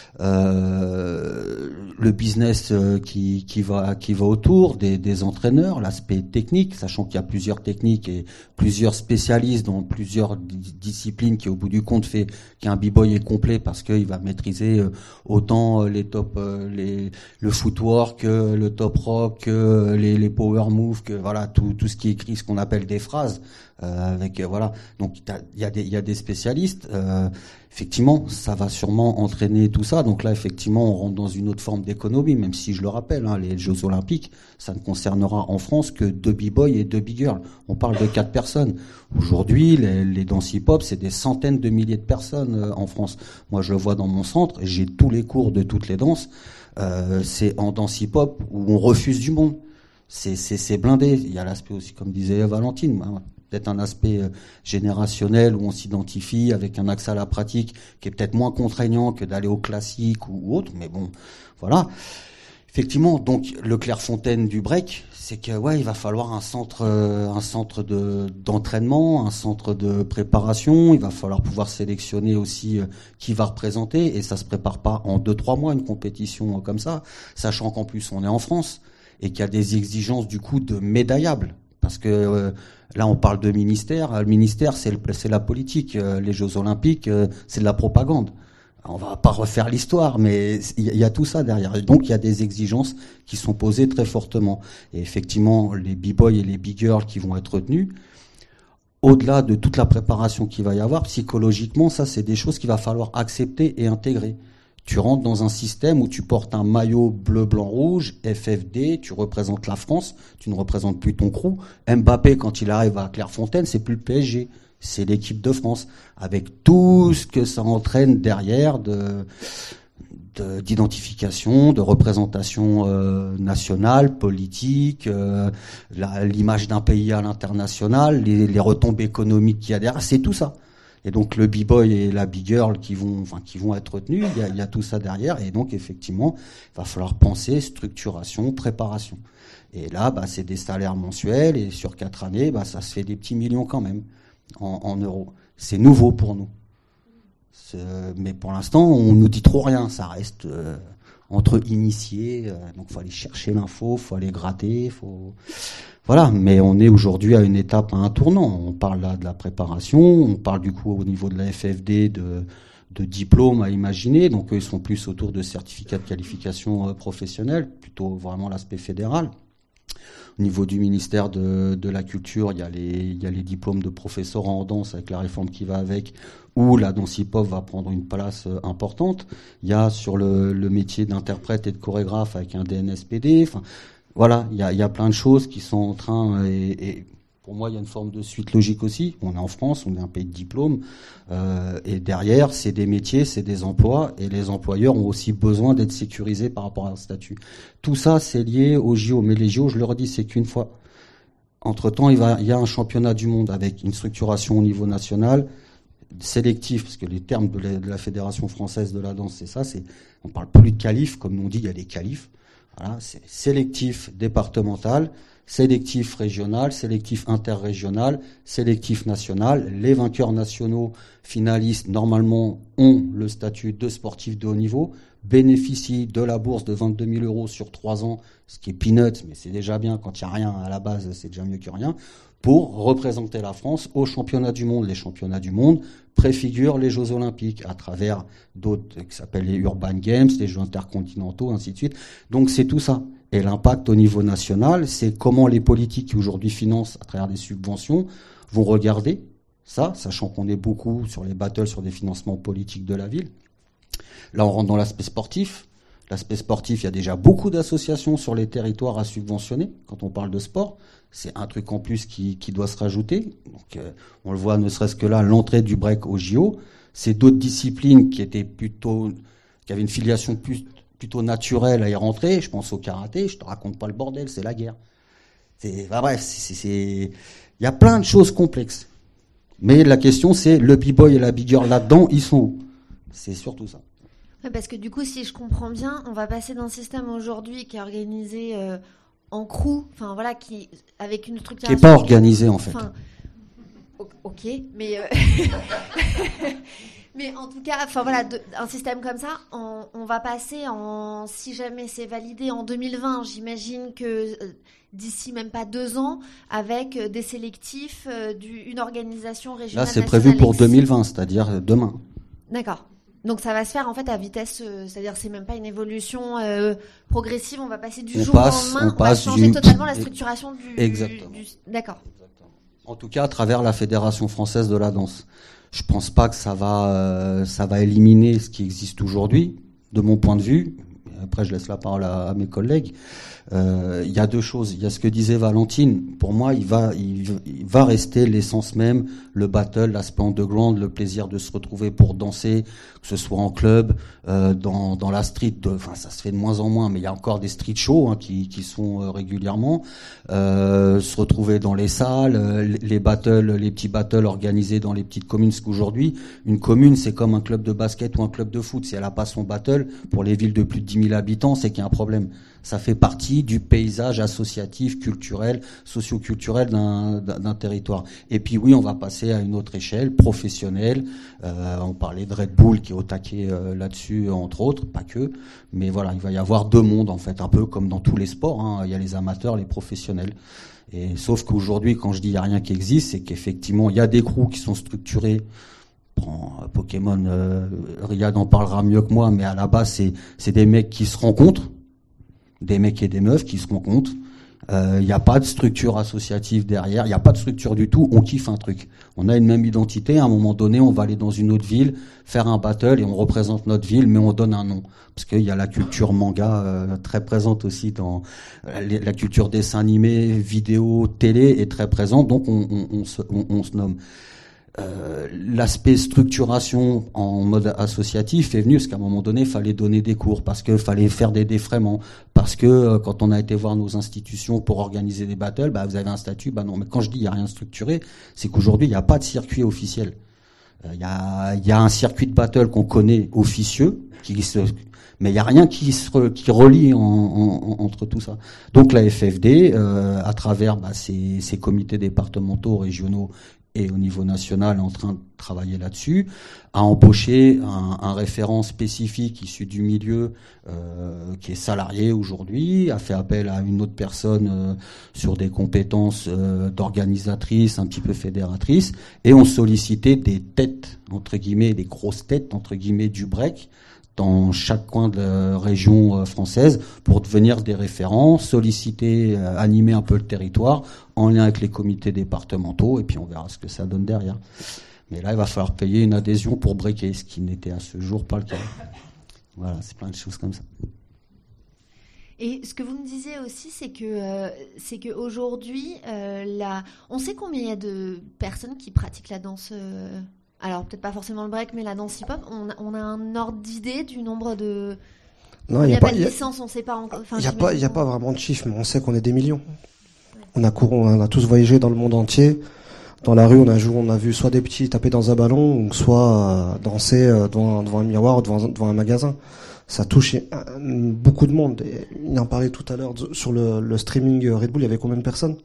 Euh, le business euh, qui, qui va qui va autour des, des entraîneurs, l'aspect technique, sachant qu'il y a plusieurs techniques et plusieurs spécialistes dans plusieurs d- disciplines qui au bout du compte fait qu'un b-boy est complet parce qu'il va maîtriser euh, autant euh, les top euh, les le footwork, euh, le top rock, euh, les, les power moves, que voilà tout tout ce qui est écrit, ce qu'on appelle des phrases. Euh, avec euh, voilà, donc il y a des il y a des spécialistes. Euh, effectivement, ça va sûrement entraîner tout ça. Donc là, effectivement, on rentre dans une autre forme d'économie, même si je le rappelle, hein, les Jeux Olympiques, ça ne concernera en France que deux b-boys et deux b-girls. On parle de quatre personnes. Aujourd'hui, les, les danses hip-hop, c'est des centaines de milliers de personnes euh, en France. Moi, je le vois dans mon centre. J'ai tous les cours de toutes les danses. Euh, c'est en danse hip-hop où on refuse du monde. C'est c'est c'est blindé. Il y a l'aspect aussi, comme disait Valentine, hein, peut-être un aspect euh, générationnel où on s'identifie avec un accès à la pratique qui est peut-être moins contraignant que d'aller au classique ou, ou autre, mais bon, voilà. Effectivement, donc le Clairefontaine du break, c'est que ouais, il va falloir un centre, euh, un centre de d'entraînement, un centre de préparation. Il va falloir pouvoir sélectionner aussi euh, qui va représenter, et ça se prépare pas en deux trois mois une compétition comme ça, sachant qu'en plus on est en France et qu'il y a des exigences du coup de médaillables. Parce que euh, là, on parle de ministère. Le ministère, c'est, le, c'est la politique. Euh, les Jeux Olympiques, euh, c'est de la propagande. On va pas refaire l'histoire, mais il y, y a tout ça derrière. Et donc, il y a des exigences qui sont posées très fortement. Et effectivement, les b-boys et les b-girls qui vont être retenus, au-delà de toute la préparation qu'il va y avoir, psychologiquement, ça, c'est des choses qu'il va falloir accepter et intégrer. Tu rentres dans un système où tu portes un maillot bleu, blanc, rouge, F F D, tu représentes la France, tu ne représentes plus ton crew. Mbappé, quand il arrive à Clairefontaine, c'est plus le P S G, c'est l'équipe de France, avec tout ce que ça entraîne derrière de, de d'identification, de représentation euh, nationale, politique, euh, la, l'image d'un pays à l'international, les, les retombées économiques qu'il y a derrière, c'est tout ça. Et donc le b-boy et la b-girl qui vont, enfin qui vont être retenus, il y a, il y a tout ça derrière. Et donc effectivement, il va falloir penser structuration, préparation. Et là, bah, c'est des salaires mensuels et sur quatre années, bah, ça se fait des petits millions quand même en, en euros. C'est nouveau pour nous. C'est, mais pour l'instant, on nous dit trop rien. Ça reste euh, entre initiés. Euh, donc faut aller chercher l'info, faut aller gratter, faut. Voilà, mais on est aujourd'hui à une étape, à un tournant. On parle là de la préparation, on parle du coup au niveau de la F F D de, de diplômes à imaginer. Donc eux, ils sont plus autour de certificats de qualification euh, professionnelle, plutôt vraiment l'aspect fédéral. Au niveau du ministère de, de la Culture, il y a les, il y a les diplômes de professeur en danse avec la réforme qui va avec, où la danse hip-hop va prendre une place euh, importante. Il y a sur le, le métier d'interprète et de chorégraphe avec un D N S P D. Enfin, voilà, il y a, il y a plein de choses qui sont en train, et, et pour moi, il y a une forme de suite logique aussi. On est en France, on est un pays de diplôme, euh, et derrière, c'est des métiers, c'est des emplois, et les employeurs ont aussi besoin d'être sécurisés par rapport à leur statut. Tout ça, c'est lié aux J O, mais les J O, je le redis, c'est qu'une fois. Entre-temps, il va, il y a un championnat du monde avec une structuration au niveau national, sélectif, parce que les termes de la, de la Fédération française de la danse, c'est ça, c'est, on parle plus de qualifs, comme on dit, il y a des qualifs. Voilà, c'est sélectif départemental, sélectif régional, sélectif interrégional, sélectif national. Les vainqueurs nationaux finalistes, normalement, ont le statut de sportif de haut niveau, bénéficient de la bourse de vingt-deux mille euros sur trois ans, ce qui est peanuts, mais c'est déjà bien. Quand il n'y a rien à la base, c'est déjà mieux que rien, pour représenter la France aux championnats du monde. Les championnats du monde préfigurent les Jeux Olympiques à travers d'autres qui s'appellent les Urban Games, les Jeux intercontinentaux, ainsi de suite. Donc c'est tout ça. Et l'impact au niveau national, c'est comment les politiques qui aujourd'hui financent à travers des subventions vont regarder ça, sachant qu'on est beaucoup sur les battles, sur des financements politiques de la ville. Là, on rentre dans l'aspect sportif. L'aspect sportif, il y a déjà beaucoup d'associations sur les territoires à subventionner quand on parle de sport. C'est un truc en plus qui, qui doit se rajouter. Donc, euh, on le voit, ne serait-ce que là, l'entrée du break au J O. C'est d'autres disciplines qui étaient plutôt, qui avaient une filiation plus, plutôt naturelle à y rentrer. Je pense au karaté. Je te raconte pas le bordel, c'est la guerre. C'est, bah bref, c'est, c'est, c'est, il y a plein de choses complexes. Mais la question, c'est le b-boy et la b-girl là-dedans, ils sont où? C'est surtout ça. Ouais, parce que du coup, si je comprends bien, on va passer d'un système aujourd'hui qui est organisé euh, en crew, enfin voilà, qui avec une structuration qui n'est pas organisé en fait. Enfin, ok, mais euh, Mais en tout cas, enfin voilà, de, un système comme ça, on, on va passer en, si jamais c'est validé en deux mille vingt, j'imagine que euh, d'ici même pas deux ans, avec euh, des sélectifs, euh, du, une organisation régionale. Là, c'est prévu pour deux mille vingt, c'est-à-dire demain. D'accord. Donc ça va se faire en fait à vitesse, euh, c'est-à-dire c'est même pas une évolution euh, progressive. On va passer du on jour passe, au lendemain. On, on va changer du... totalement la structuration du. Exactement. Du... D'accord. Exactement. En tout cas, à travers la Fédération française de la danse. Je pense pas que ça va, euh, ça va éliminer ce qui existe aujourd'hui, de mon point de vue. Après, je laisse la parole à, à mes collègues. Euh, il y a deux choses. Il y a ce que disait Valentine. Pour moi, il va, il, il va rester l'essence même, le battle, l'aspect underground, le plaisir de se retrouver pour danser, que ce soit en club, euh, dans, dans la street. Enfin, ça se fait de moins en moins, mais il y a encore des street shows hein, qui, qui sont euh, régulièrement. Euh, se retrouver dans les salles, euh, les battles, les petits battles organisés dans les petites communes. Parce qu'aujourd'hui, une commune, c'est comme un club de basket ou un club de foot. Si elle a pas son battle, pour les villes de plus de dix mille habitants, c'est qu'il y a un problème. Ça fait partie du paysage associatif, culturel, socio-culturel d'un, d'un, d'un territoire. Et puis oui, on va passer à une autre échelle, professionnelle. Euh, on parlait de Red Bull qui est au taquet euh, là-dessus, entre autres, pas que. Mais voilà, il va y avoir deux mondes en fait, un peu comme dans tous les sports. Hein. Il y a les amateurs, les professionnels. Et sauf qu'aujourd'hui, quand je dis il y a rien qui existe, c'est qu'effectivement, il y a des crews qui sont structurés. Prends Pokémon, euh, Riyad en parlera mieux que moi, mais à la base, c'est, c'est des mecs qui se rencontrent. Des mecs et des meufs qui se rencontrent. Il euh, n'y a pas de structure associative derrière. Il n'y a pas de structure du tout. On kiffe un truc. On a une même identité. À un moment donné, on va aller dans une autre ville, faire un battle et on représente notre ville, mais on donne un nom. Parce qu'il y a la culture manga euh, très présente aussi dans euh, la culture dessin animé, vidéo, télé est très présente. Donc on, on, on, se, on, on se nomme. Euh, l'aspect structuration en mode associatif est venu parce qu'à un moment donné il fallait donner des cours, parce que fallait faire des défraiements, parce que euh, quand on a été voir nos institutions pour organiser des battles, bah vous avez un statut, bah non. Mais quand je dis il y a rien structuré, c'est qu'aujourd'hui il n'y a pas de circuit officiel. Il euh, y a il y a un circuit de battle qu'on connaît officieux, qui se mais il n'y a rien qui se qui relie en, en, entre tout ça. Donc la F F D, euh, à travers bah, ses, ses comités départementaux, régionaux et au niveau national, est en train de travailler là-dessus, a embauché un, un référent spécifique issu du milieu euh, qui est salarié aujourd'hui, a fait appel à une autre personne euh, sur des compétences euh, d'organisatrice, un petit peu fédératrice, et ont sollicité des têtes, entre guillemets, des grosses têtes, entre guillemets, du break, dans chaque coin de la région française pour devenir des référents, solliciter, euh, animer un peu le territoire en lien avec les comités départementaux, et puis on verra ce que ça donne derrière. Mais là, il va falloir payer une adhésion pour breaker, ce qui n'était à ce jour pas le cas. Voilà, c'est plein de choses comme ça. Et ce que vous me disiez aussi, c'est que euh, c'est que aujourd'hui, euh, la... on sait combien il y a de personnes qui pratiquent la danse. Euh... Alors, peut-être pas forcément le break, mais la danse hip-hop, on a, on a un ordre d'idée du nombre de... Non, il n'y a, a pas de a, licence, on ne sait pas encore. Il n'y a, pas, y a pas vraiment de chiffres, mais on sait qu'on est des millions. Ouais. On, a couru, on a tous voyagé dans le monde entier. Dans la rue, on a, joué, on a vu soit des petits taper dans un ballon, ou soit euh, danser euh, devant, devant un miroir ou devant, devant un magasin. Ça touche euh, beaucoup de monde. Et il en parlait tout à l'heure sur le, le streaming Red Bull, il y avait combien de personnes?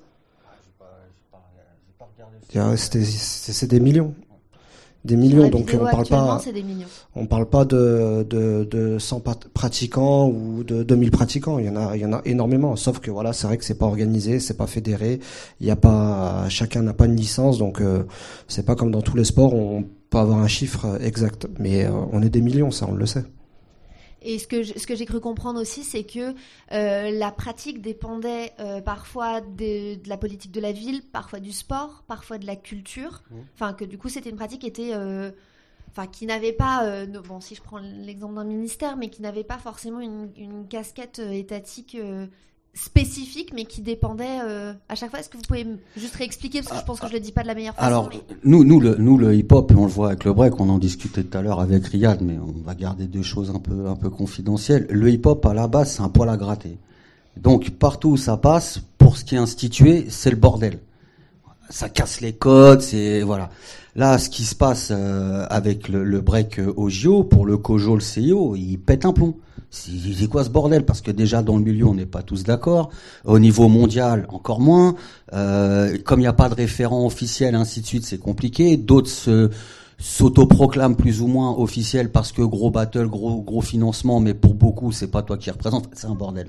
C'était, c'est des millions. Des millions, donc on parle pas, on parle pas de, de, de cent pratiquants ou de deux mille pratiquants. Il y en a, il y en a énormément. Sauf que voilà, c'est vrai que c'est pas organisé, c'est pas fédéré. Il y a pas, chacun n'a pas une licence, donc euh, c'est pas comme dans tous les sports. On peut avoir un chiffre exact, mais euh, on est des millions, ça, on le sait. Et ce que je, ce que j'ai cru comprendre aussi, c'est que euh, la pratique dépendait euh, parfois de, de la politique de la ville, parfois du sport, parfois de la culture. Mmh. Enfin, que du coup, c'était une pratique qui était, euh, enfin, qui n'avait pas, euh, bon, si je prends l'exemple d'un ministère, mais qui n'avait pas forcément une, une casquette euh, étatique euh, spécifique, mais qui dépendait euh, à chaque fois. Est-ce que vous pouvez juste réexpliquer, parce que je pense que je le dis pas de la meilleure façon. Alors, mais... nous, nous, le, nous, le hip-hop, on le voit avec le break, on en discutait tout à l'heure avec Riyad, mais on va garder deux choses un peu, un peu confidentielles. Le hip-hop, à la base, c'est un poil à gratter. Donc, partout où ça passe, pour ce qui est institué, c'est le bordel. Ça casse les codes, c'est, voilà. Là, ce qui se passe euh, avec le, le break au J O, pour le Kojo, le C I O, il pète un plomb. C'est quoi ce bordel? Parce que déjà dans le milieu on n'est pas tous d'accord. Au niveau mondial encore moins. Euh, comme il n'y a pas de référent officiel, ainsi de suite, c'est compliqué. D'autres se s'autoproclame plus ou moins officiel parce que gros battle, gros gros financement, mais pour beaucoup c'est pas toi qui représente, c'est un bordel.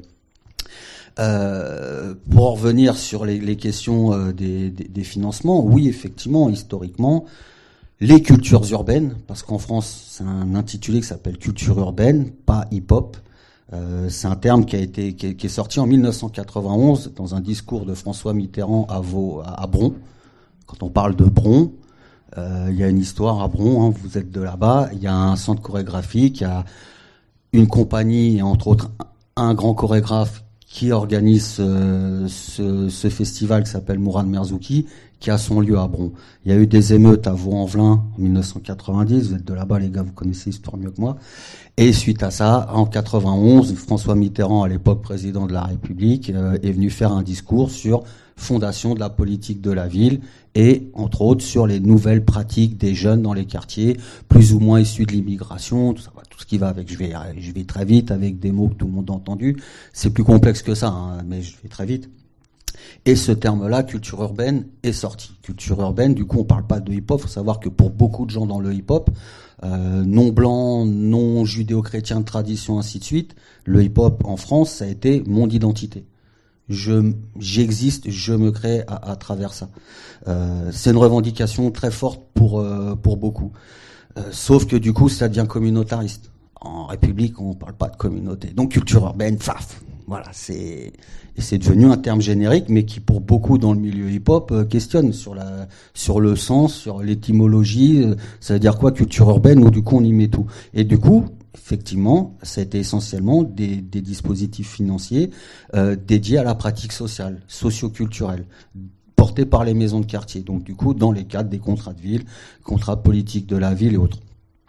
Euh, pour revenir sur les, les questions euh, des, des, des financements, oui effectivement historiquement les cultures urbaines, parce qu'en France c'est un intitulé qui s'appelle culture urbaine, pas hip-hop. Euh, c'est un terme qui a été qui est, qui est sorti en mille neuf cent quatre-vingt-onze dans un discours de François Mitterrand à, Vaux, à, à Bron. Quand on parle de Bron, euh, il y a une histoire à Bron, hein, vous êtes de là-bas, il y a un centre chorégraphique, il y a une compagnie et entre autres un, un grand chorégraphe qui organise euh, ce, ce festival qui s'appelle Mourad Merzouki, qui a son lieu à Bron. Il y a eu des émeutes à Vaux-en-Velin en mille neuf cent quatre-vingt-dix, vous êtes de là-bas les gars, vous connaissez l'histoire mieux que moi. Et suite à ça, en quatre-vingt-onze, François Mitterrand, à l'époque président de la République, euh, est venu faire un discours sur fondation de la politique de la ville et, entre autres, sur les nouvelles pratiques des jeunes dans les quartiers, plus ou moins issus de l'immigration, tout ça, tout ce qui va avec. Je vais, je vais très vite avec des mots que tout le monde a entendus. C'est plus complexe que ça, hein, mais je vais très vite. Et ce terme-là, culture urbaine, est sorti. Culture urbaine, du coup, on parle pas de hip-hop. Faut savoir que pour beaucoup de gens dans le hip-hop, euh, non blanc, non judéo-chrétien de tradition, ainsi de suite, le hip-hop en France, ça a été mon identité. Je, j'existe, je me crée à, à travers ça. Euh, c'est une revendication très forte pour euh, pour beaucoup. Euh, sauf que du coup, ça devient communautariste. En République, on parle pas de communauté. Donc culture urbaine, faf. Voilà, c'est et c'est devenu un terme générique, mais qui pour beaucoup dans le milieu hip-hop euh, questionne sur la sur le sens, sur l'étymologie. Euh, ça veut dire quoi culture urbaine, ou du coup on y met tout. Et du coup, effectivement, ça a été essentiellement des, des dispositifs financiers euh, dédiés à la pratique sociale, socio-culturelle, portés par les maisons de quartier. Donc du coup, dans les cadres des contrats de ville, contrats politiques de la ville et autres.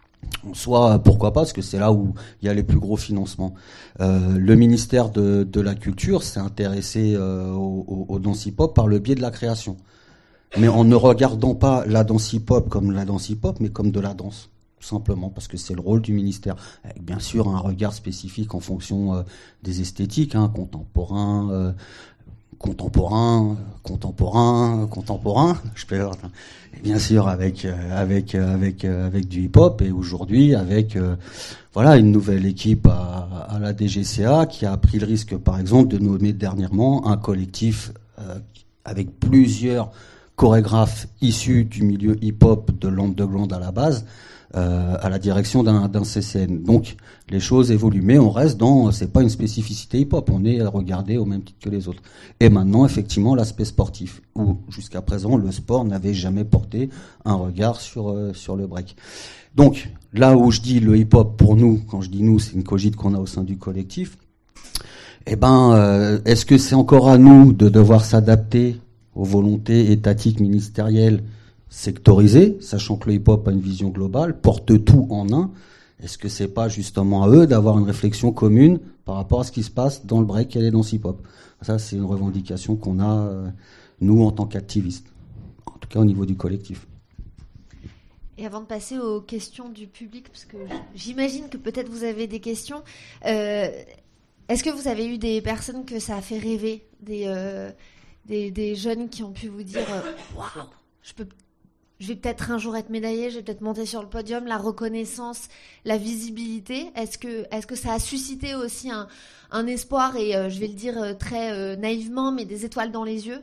Soit, pourquoi pas, parce que c'est là où il y a les plus gros financements. Euh, le ministère de, de la Culture s'est intéressé euh, au, au, au dance hip-hop par le biais de la création. Mais en ne regardant pas la danse hip-hop comme la danse hip-hop, mais comme de la danse. Tout simplement, parce que c'est le rôle du ministère. Avec bien sûr un regard spécifique en fonction euh, des esthétiques, hein, contemporain, euh, contemporain, contemporain, contemporain, je plaisante. Hein. Et bien sûr avec euh, avec euh, avec euh, avec du hip-hop, et aujourd'hui avec euh, voilà une nouvelle équipe à, à la D G C A qui a pris le risque, par exemple, de nommer dernièrement un collectif euh, avec plusieurs chorégraphes issus du milieu hip-hop de l'underground à la base. Euh, à la direction d'un, d'un C C N. Donc les choses évoluent, mais on reste dans, c'est pas une spécificité hip-hop, on est regardé au même titre que les autres. Et maintenant, effectivement, l'aspect sportif, où jusqu'à présent le sport n'avait jamais porté un regard sur euh, sur le break. Donc là où je dis le hip-hop pour nous, quand je dis nous, c'est une cogite qu'on a au sein du collectif. Eh ben, euh, est-ce que c'est encore à nous de devoir s'adapter aux volontés étatiques, ministérielles, sectorisé, sachant que le hip-hop a une vision globale, porte tout en un? Est-ce que c'est pas justement à eux d'avoir une réflexion commune par rapport à ce qui se passe dans le break et les danses hip-hop? Ça, c'est une revendication qu'on a, euh, nous, en tant qu'activistes. En tout cas, au niveau du collectif. Et avant de passer aux questions du public, parce que j'imagine que peut-être vous avez des questions, euh, est-ce que vous avez eu des personnes que ça a fait rêver, des, euh, des, des jeunes qui ont pu vous dire « Waouh, je peux... Je vais peut-être un jour être médaillée, je vais peut-être monter sur le podium », la reconnaissance, la visibilité. Est-ce que, est-ce que ça a suscité aussi un, un espoir, et euh, je vais le dire euh, très euh, naïvement, mais des étoiles dans les yeux?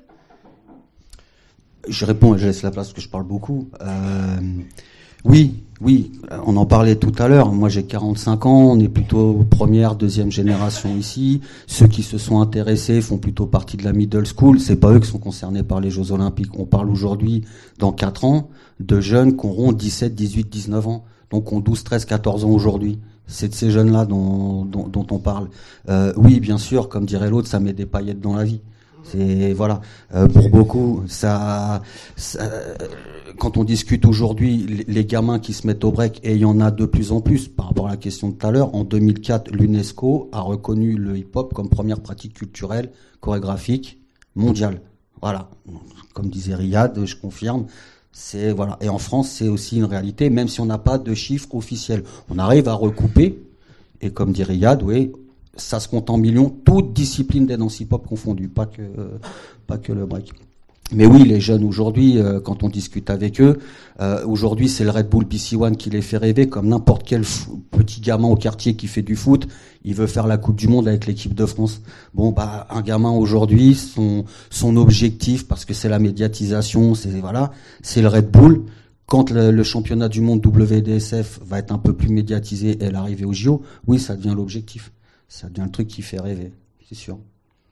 Je réponds et je laisse la place parce que je parle beaucoup. Euh, oui, oui, on en parlait tout à l'heure. Moi, j'ai quarante-cinq ans, on est plutôt première, deuxième génération ici. Ceux qui se sont intéressés font plutôt partie de la middle school. C'est pas eux qui sont concernés par les Jeux Olympiques. On parle aujourd'hui, dans quatre ans, de jeunes qui auront dix-sept, dix-huit, dix-neuf ans. Donc, ont douze, treize, quatorze ans aujourd'hui. C'est de ces jeunes-là dont, dont, dont on parle. Euh, oui, bien sûr, comme dirait l'autre, ça met des paillettes dans la vie. C'est voilà, euh, pour beaucoup, ça, ça, quand on discute aujourd'hui, les, les gamins qui se mettent au break, et il y en a de plus en plus, par rapport à la question de tout à l'heure, en deux mille quatre, l'UNESCO a reconnu le hip-hop comme première pratique culturelle, chorégraphique, mondiale. Voilà, comme disait Riyad, je confirme. C'est voilà, et en France, c'est aussi une réalité, même si on n'a pas de chiffres officiels, on arrive à recouper, et comme dit Riyad, oui. Ça se compte en millions, toutes disciplines des danses hip-hop confondues, pas que euh, pas que le break. Mais oui, les jeunes aujourd'hui, euh, quand on discute avec eux, euh, aujourd'hui c'est le Red Bull B C One qui les fait rêver, comme n'importe quel fou, petit gamin au quartier qui fait du foot, il veut faire la Coupe du Monde avec l'équipe de France. Bon, bah un gamin aujourd'hui, son son objectif, parce que c'est la médiatisation, c'est voilà, c'est le Red Bull. Quand le, le championnat du monde W D S F va être un peu plus médiatisé et l'arrivée au J O, oui, ça devient l'objectif, ça devient le truc qui fait rêver, c'est sûr.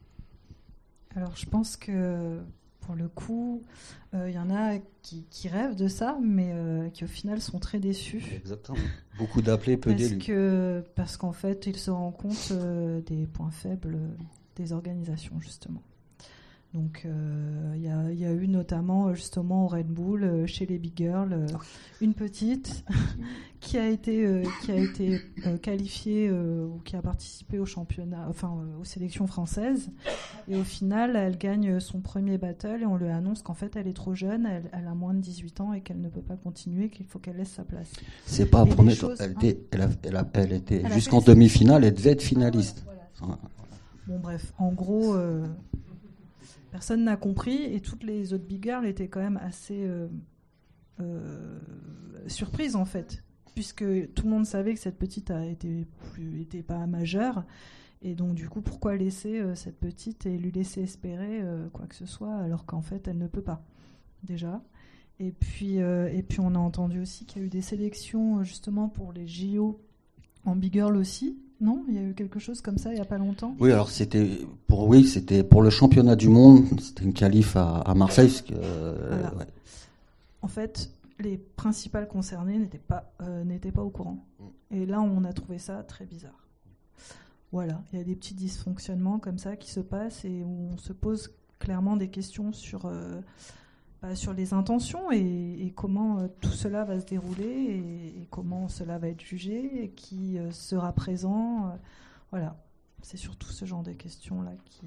Alors je pense que pour le coup, il euh, y en a qui, qui rêvent de ça, mais euh, qui au final sont très déçus. Exactement. Beaucoup d'appelés, peu parce d'élus. Que, parce qu'en fait, ils se rendent compte euh, des points faibles des organisations, justement. Donc il euh, y, a, y a eu notamment justement au Red Bull, euh, chez les Big Girls, euh, une petite qui a été, euh, qui a été euh, qualifiée euh, ou qui a participé au championnat, enfin euh, aux sélections françaises. Et au final, elle gagne son premier battle et on lui annonce qu'en fait elle est trop jeune, elle, elle a moins de dix-huit ans et qu'elle ne peut pas continuer, qu'il faut qu'elle laisse sa place. C'est pas un premier tour. Elle était, elle a, elle a, elle était elle jusqu'en demi-finale, elle devait être finaliste. Ah, voilà, voilà. Bon bref, en gros. Euh, Personne n'a compris et toutes les autres big girls étaient quand même assez euh, euh, surprises en fait, puisque tout le monde savait que cette petite a été plus, était pas majeure et donc du coup pourquoi laisser euh, cette petite et lui laisser espérer euh, quoi que ce soit alors qu'en fait elle ne peut pas déjà. Et puis euh, et puis on a entendu aussi qu'il y a eu des sélections justement pour les J O en big girl aussi. Non, il y a eu quelque chose comme ça il y a pas longtemps. Oui, alors c'était pour oui, c'était pour le championnat du monde, c'était une qualif à, à Marseille. Parce que, euh, voilà. ouais. En fait, les principales concernées n'étaient pas euh, n'étaient pas au courant. Et là, on a trouvé ça très bizarre. Voilà, il y a des petits dysfonctionnements comme ça qui se passent et où on se pose clairement des questions sur euh, bah, sur les intentions et, et comment euh, tout cela va se dérouler et, et comment cela va être jugé et qui euh, sera présent. Euh, voilà, c'est surtout ce genre de questions-là qui,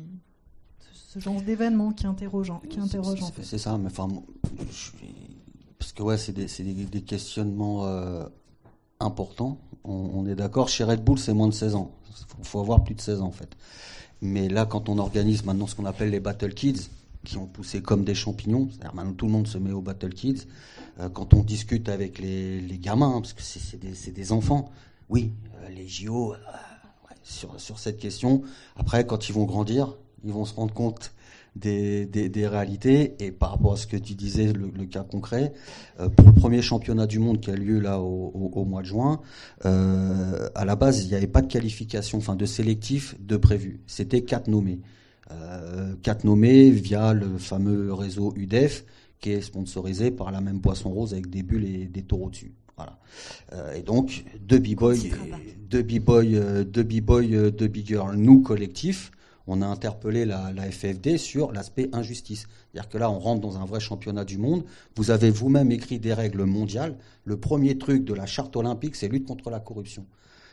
ce genre d'événements qui interrogent, qui interrogent c'est, en fait. C'est ça, mais enfin, je, parce que ouais, c'est des, c'est des, des questionnements euh, importants. On, on est d'accord. Chez Red Bull, c'est moins de seize ans. Il faut avoir plus de seize ans en fait. Mais là, quand on organise maintenant ce qu'on appelle les Battle Kids, qui ont poussé comme des champignons, c'est-à-dire maintenant tout le monde se met aux Battle Kids. Euh, quand on discute avec les, les gamins, parce que c'est, c'est, des, c'est des enfants, oui, euh, les J O, euh, ouais, sur, sur cette question. Après, quand ils vont grandir, ils vont se rendre compte des, des, des réalités. Et par rapport à ce que tu disais, le, le cas concret, euh, pour le premier championnat du monde qui a lieu là au, au, au mois de juin, euh, à la base, il n'y avait pas de qualification, enfin de sélectif de prévu. C'était quatre nommés. Euh, quatre nommés via le fameux réseau U D E F qui est sponsorisé par la même Poisson Rose avec des bulles et des taureaux dessus. Voilà. Euh, et donc deux b-boys, deux b-boys, euh, deux b-boys, euh, deux b-girls, nous collectifs, on a interpellé la, la F F D sur l'aspect injustice. C'est-à-dire que là, on rentre dans un vrai championnat du monde. Vous avez vous-même écrit des règles mondiales. Le premier truc de la charte olympique, c'est lutte contre la corruption.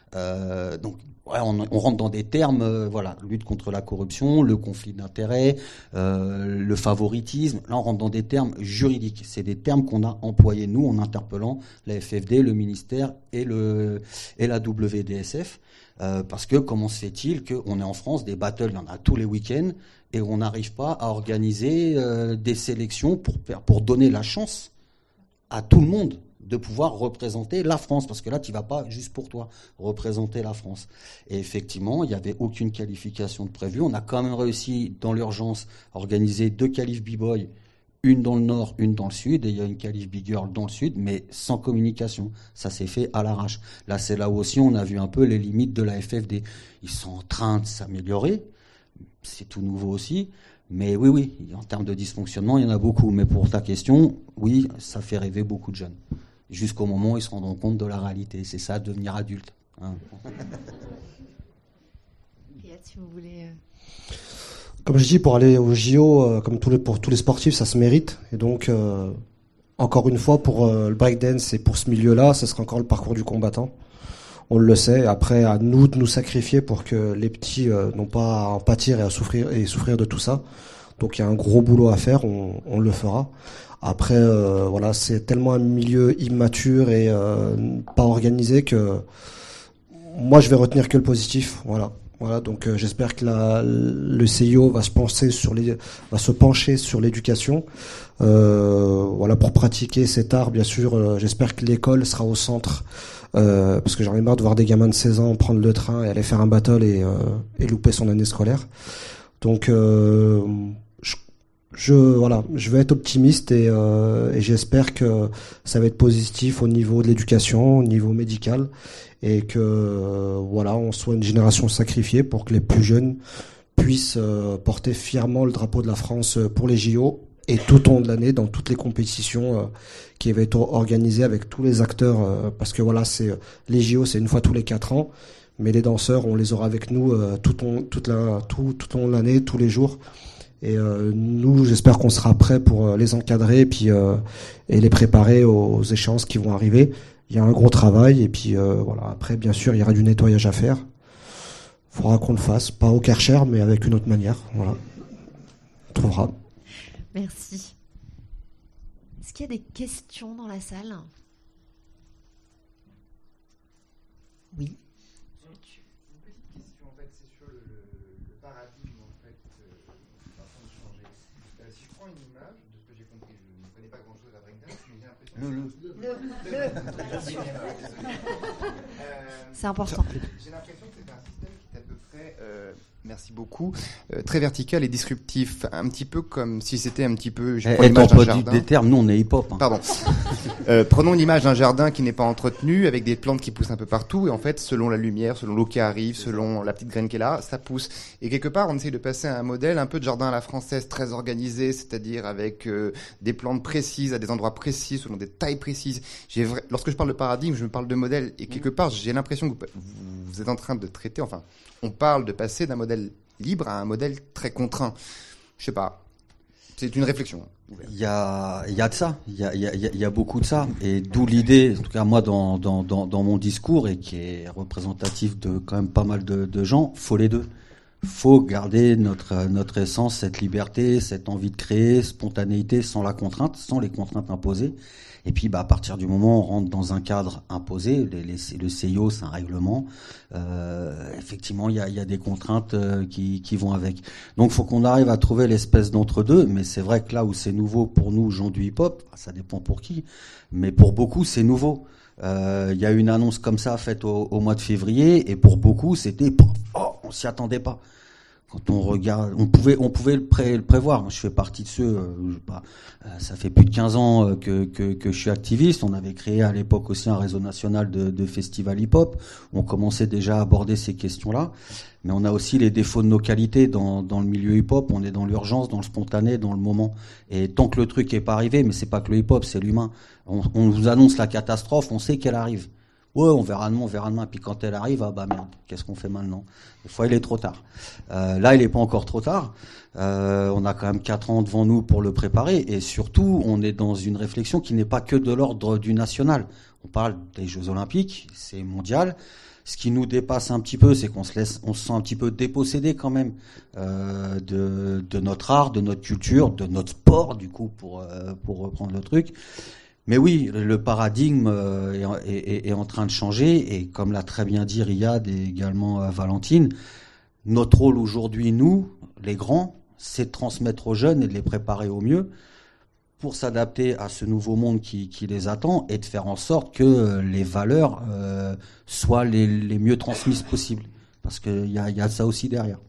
Euh, donc, ouais, on, on rentre dans des termes, euh, voilà, lutte contre la corruption, le conflit d'intérêts, euh, le favoritisme. Là, on rentre dans des termes juridiques. C'est des termes qu'on a employés nous en interpellant la F F D, le ministère et le et la W D S F, euh, parce que comment se fait-il qu'on est en France des battles, il y en a tous les week-ends et on n'arrive pas à organiser euh, des sélections pour pour donner la chance à tout le monde de pouvoir représenter la France, parce que là, tu vas pas juste pour toi représenter la France. Et effectivement, il n'y avait aucune qualification de prévue. On a quand même réussi, dans l'urgence, à organiser deux qualifs B-Boy, une dans le nord, une dans le sud, et il y a une qualif Big Girl dans le sud, mais sans communication. Ça s'est fait à l'arrache. Là, c'est là où aussi on a vu un peu les limites de la F F D. Ils sont en train de s'améliorer. C'est tout nouveau aussi. Mais oui, oui, en termes de dysfonctionnement, il y en a beaucoup. Mais pour ta question, oui, ça fait rêver beaucoup de jeunes. Jusqu'au moment où ils se rendront compte de la réalité. C'est ça, devenir adulte. Hein. Si vous voulez... Comme je dis, pour aller au J O, euh, comme tous les, pour tous les sportifs, ça se mérite. Et donc, euh, encore une fois, pour euh, le breakdance et pour ce milieu-là, ce sera encore le parcours du combattant. On le sait. Après, à nous de nous sacrifier pour que les petits euh, n'ont pas à en pâtir et à souffrir, et souffrir de tout ça. Donc, il y a un gros boulot à faire. On, on le fera. Après, euh, voilà, c'est tellement un milieu immature et euh, pas organisé que moi, je vais retenir que le positif. Voilà. Voilà, donc euh, j'espère que la, le C I O va se pencher sur les, va se pencher sur l'éducation, euh, voilà, pour pratiquer cet art. Bien sûr, euh, j'espère que l'école sera au centre, euh, parce que j'en ai marre de voir des gamins de seize ans prendre le train et aller faire un battle et, euh, et louper son année scolaire. Donc, euh, je, je, voilà, je vais être optimiste et, euh, et j'espère que ça va être positif au niveau de l'éducation, au niveau médical. Et que euh, voilà, on soit une génération sacrifiée pour que les plus jeunes puissent euh, porter fièrement le drapeau de la France pour les J O et tout au long de l'année dans toutes les compétitions euh, qui vont être organisées avec tous les acteurs, euh, parce que voilà, c'est les J O, c'est une fois tous les quatre ans, mais les danseurs, on les aura avec nous euh, tout on, toute la tout tout au long de l'année, tous les jours. Et euh, nous, j'espère qu'on sera prêts pour les encadrer et puis euh, et les préparer aux échéances qui vont arriver. Il y a un gros travail et puis euh, voilà. Après, bien sûr, il y aura du nettoyage à faire. Il faudra qu'on le fasse, pas au Karcher, mais avec une autre manière. Voilà, on trouvera. Merci. Est-ce qu'il y a des questions dans la salle? Oui. Une petite question, en fait, c'est sur le, le paradigme, en fait, euh, qui est en train de changer. Euh, si je prends une image, de ce que j'ai compris, je ne connais pas grand-chose à breakdance, mais j'ai l'impression... Le, le. C'est important. J'ai l'impression que c'est un système qui est à peu près, euh, merci beaucoup, euh, très vertical et disruptif, un petit peu comme si c'était un petit peu... Je prends Et l'image t'en d'un pas jardin. des termes, nous on est hip-hop. Hein. Pardon. Euh, prenons l'image d'un jardin qui n'est pas entretenu, avec des plantes qui poussent un peu partout, et en fait, selon la lumière, selon l'eau qui arrive, selon la petite graine qui est là, ça pousse. Et quelque part, on essaye de passer à un modèle un peu de jardin à la française, très organisé, c'est-à-dire avec euh, des plantes précises, à des endroits précis, selon des tailles précises. J'ai vra... Lorsque je parle de paradigme, je me parle de modèle, et quelque part, j'ai l'impression que vous, vous êtes en train de traiter, enfin, on parle de passer d'un modèle libre à un modèle très contraint. Je sais pas. C'est une réflexion. Il y a, il y a de ça, il y a, il y a, il y a beaucoup de ça, et d'où l'idée, en tout cas moi dans, dans, dans, dans mon discours, et qui est représentatif de quand même pas mal de, de gens, faut les deux. Faut garder notre, notre essence, cette liberté, cette envie de créer, spontanéité, sans la contrainte, sans les contraintes imposées. Et puis, bah, à partir du moment où on rentre dans un cadre imposé, les, les, le C I O, c'est un règlement. Euh, effectivement, il y a, y a des contraintes euh, qui, qui vont avec. Donc, faut qu'on arrive à trouver l'espèce d'entre-deux. Mais c'est vrai que là où c'est nouveau pour nous, gens du hip-hop, ça dépend pour qui, mais pour beaucoup, c'est nouveau. Il euh, y a une annonce comme ça faite au, au mois de février, et pour beaucoup, c'était oh, on s'y attendait pas. Quand on regarde, on pouvait, on pouvait le, pré, le prévoir. Je fais partie de ceux, euh, je sais pas, euh, ça fait plus de quinze ans que, que, que je suis activiste. On avait créé à l'époque aussi un réseau national de, de festivals hip-hop. On commençait déjà à aborder ces questions-là. Mais on a aussi les défauts de nos qualités dans, dans le milieu hip-hop. On est dans l'urgence, dans le spontané, dans le moment. Et tant que le truc est pas arrivé, mais c'est pas que le hip-hop, c'est l'humain. On, on nous annonce la catastrophe, on sait qu'elle arrive. Ouais, on verra demain, on verra demain. Puis quand elle arrive, ah bah merde, qu'est-ce qu'on fait maintenant? Des fois, il est trop tard. Euh, là, il est pas encore trop tard. Euh, on a quand même quatre ans devant nous pour le préparer. Et surtout, on est dans une réflexion qui n'est pas que de l'ordre du national. On parle des Jeux Olympiques, c'est mondial. Ce qui nous dépasse un petit peu, c'est qu'on se laisse, on se sent un petit peu dépossédé quand même euh, de, de notre art, de notre culture, de notre sport, du coup, pour euh, pour reprendre le truc. Mais oui, le paradigme est, est, est en train de changer, et comme l'a très bien dit Riyad et également Valentine, notre rôle aujourd'hui, nous, les grands, c'est de transmettre aux jeunes et de les préparer au mieux pour s'adapter à ce nouveau monde qui, qui les attend, et de faire en sorte que les valeurs euh, soient les, les mieux transmises possibles. Parce qu'il y a, y a ça aussi derrière.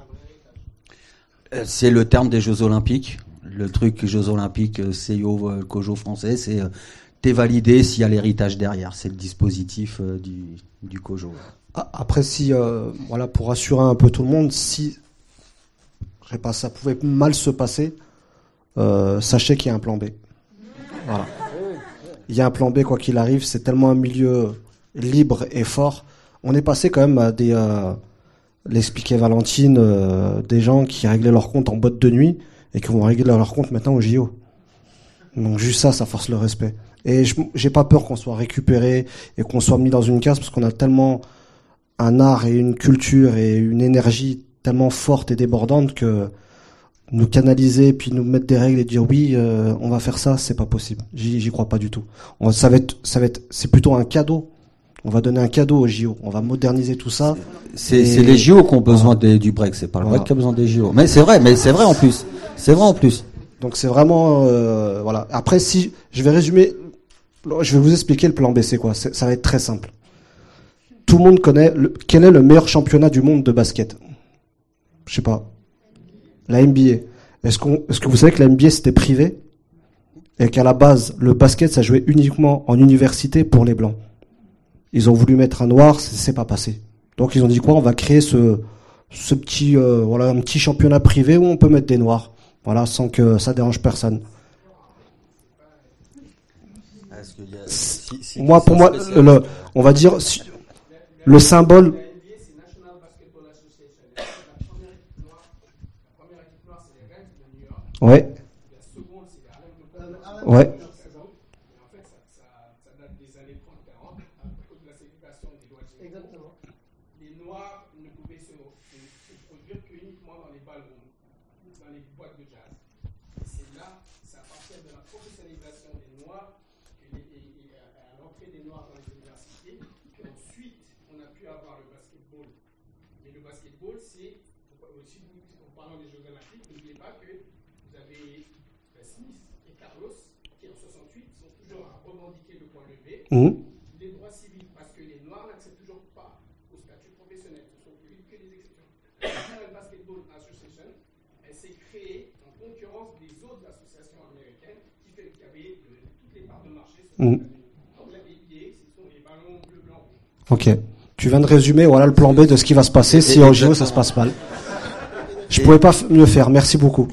C'est le terme des Jeux Olympiques. Le truc Jeux Olympiques, C I O, COJO français, c'est euh, t'es validé s'il y a l'héritage derrière. C'est le dispositif euh, du, du COJO. Après, si, euh, voilà, pour rassurer un peu tout le monde, si, je sais pas, ça pouvait mal se passer, euh, sachez qu'il y a un plan B. Voilà. Il y a un plan B, quoi qu'il arrive. C'est tellement un milieu libre et fort. On est passé quand même à des, euh, l'expliquait Valentine, euh, des gens qui réglaient leur compte en boîte de nuit et qui vont régler leur compte maintenant au J O. Donc juste ça, ça force le respect. Et je, j'ai pas peur qu'on soit récupéré et qu'on soit mis dans une case, parce qu'on a tellement un art et une culture et une énergie tellement forte et débordante que nous canaliser puis nous mettre des règles et dire oui, euh, on va faire ça, c'est pas possible. J'y, j'y crois pas du tout. On, ça va être, ça va être, c'est plutôt un cadeau On va donner un cadeau aux J O. On va moderniser tout ça. C'est, et... c'est les J O qui ont besoin des, du break. C'est pas le voilà. break qui a besoin des J O. Mais c'est vrai, mais c'est vrai en plus. C'est vrai en plus. Donc c'est vraiment, euh, voilà. Après, si je vais résumer, je vais vous expliquer le plan B. C'est quoi? C'est, ça va être très simple. Tout le monde connaît le, quel est le meilleur championnat du monde de basket? Je sais pas. La N B A. Est-ce qu'on, est-ce que vous savez que la N B A c'était privé et qu'à la base le basket ça jouait uniquement en université pour les blancs? Ils ont voulu mettre un noir, c'est, c'est pas passé. Donc ils ont dit quoi? On va créer ce, ce petit, euh, voilà, un petit championnat privé où on peut mettre des noirs, voilà, sans que ça dérange personne. Si, si, moi, pour moi, le, on va dire si, le symbole. Ouais. Ouais. Mmh. Les droits civils, parce que les Noirs n'accèdent toujours pas au statut professionnel. Ce sont plus que des exceptions. La Basketball Association, elle s'est créée en concurrence des autres associations américaines qui, fait, qui avaient de, toutes les parts de marché. Mmh. Donc la N B A, ce sont les ballons bleu, blanc, rouge. Ok. Tu viens de résumer, voilà le plan B de ce qui va se passer si en J O ça se passe mal. Je ne pouvais pas f- mieux faire. Merci beaucoup.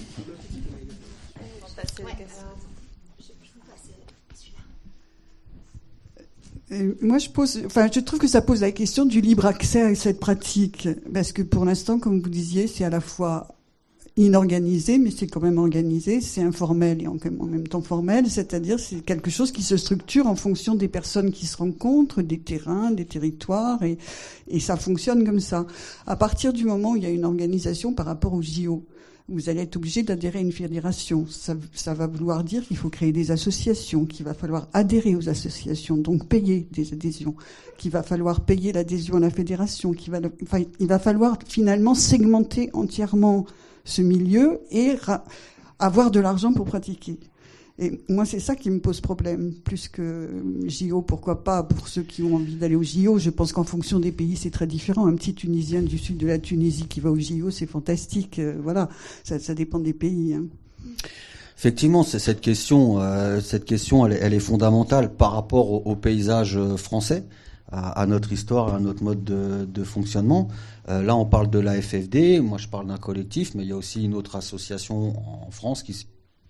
Moi, je pose, enfin, je trouve que ça pose la question du libre accès à cette pratique, parce que pour l'instant, comme vous disiez, c'est à la fois inorganisé, mais c'est quand même organisé, c'est informel et en même temps formel, c'est-à-dire c'est quelque chose qui se structure en fonction des personnes qui se rencontrent, des terrains, des territoires, et, et ça fonctionne comme ça. À partir du moment où il y a une organisation par rapport aux J O, vous allez être obligé d'adhérer à une fédération. Ça, ça va vouloir dire qu'il faut créer des associations, qu'il va falloir adhérer aux associations, donc payer des adhésions, qu'il va falloir payer l'adhésion à la fédération, qu'il va, enfin, il va falloir finalement segmenter entièrement ce milieu et ra- avoir de l'argent pour pratiquer. Et moi, c'est ça qui me pose problème, plus que J O, pourquoi pas, pour ceux qui ont envie d'aller au J O. Je pense qu'en fonction des pays, c'est très différent. Un petit Tunisien du sud de la Tunisie qui va au J O, c'est fantastique. Euh, voilà, ça, ça dépend des pays. Hein. Effectivement, c'est cette question, euh, cette question, elle, elle est fondamentale par rapport au, au paysage français, à, à notre histoire, à notre mode de, de fonctionnement. Euh, là, on parle de la F F D. Moi, je parle d'un collectif, mais il y a aussi une autre association en France qui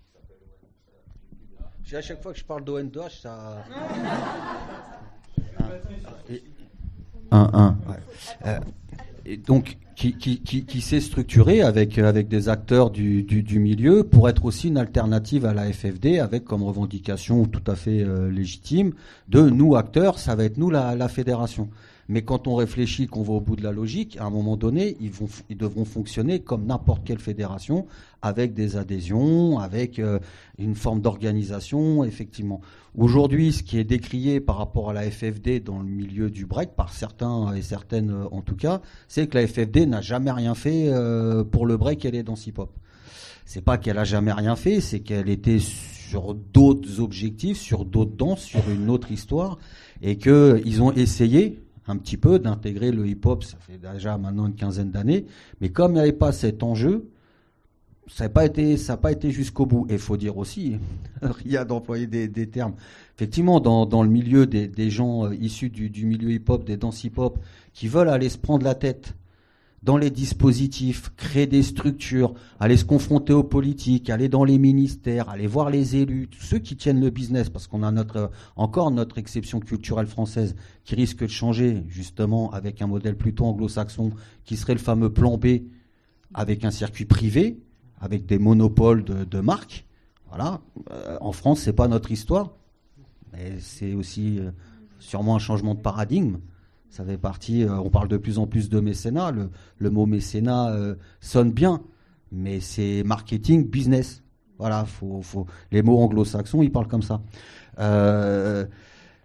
à chaque fois que je parle d'O N D H, ça. un, un, ouais. Euh, et donc, qui, qui, qui, qui s'est structuré avec, avec des acteurs du, du, du milieu pour être aussi une alternative à la F F D, avec comme revendication tout à fait euh, légitime de nous acteurs, ça va être nous la, la fédération. Mais quand on réfléchit, qu'on va au bout de la logique, à un moment donné, ils, vont, ils devront fonctionner comme n'importe quelle fédération, avec des adhésions, avec euh, une forme d'organisation, effectivement. Aujourd'hui, ce qui est décrié par rapport à la F F D dans le milieu du break, par certains et certaines en tout cas, c'est que la F F D n'a jamais rien fait euh, pour le break et les danse hip-hop. C'est pas qu'elle a jamais rien fait, c'est qu'elle était sur d'autres objectifs, sur d'autres danses, sur une autre histoire, et qu'ils ont essayé un petit peu d'intégrer le hip-hop, ça fait déjà maintenant une quinzaine d'années, mais comme il n'y avait pas cet enjeu, ça n'a pas été, ça n'a pas été jusqu'au bout. Et il faut dire aussi, Riyad d'employer des, des termes, effectivement, dans, dans le milieu des, des gens euh, issus du, du milieu hip-hop, des danses hip-hop, qui veulent aller se prendre la tête dans les dispositifs, créer des structures, aller se confronter aux politiques, aller dans les ministères, aller voir les élus, tous ceux qui tiennent le business, parce qu'on a notre, encore notre exception culturelle française qui risque de changer, justement, avec un modèle plutôt anglo-saxon, qui serait le fameux plan B, avec un circuit privé, avec des monopoles de, de marques. Voilà. Euh, en France, c'est pas notre histoire, mais c'est aussi euh, sûrement un changement de paradigme. Ça fait partie, euh, on parle de plus en plus de mécénat. Le, le mot mécénat euh, sonne bien, mais c'est marketing, business. Voilà, faut, faut, les mots anglo-saxons, ils parlent comme ça. Euh,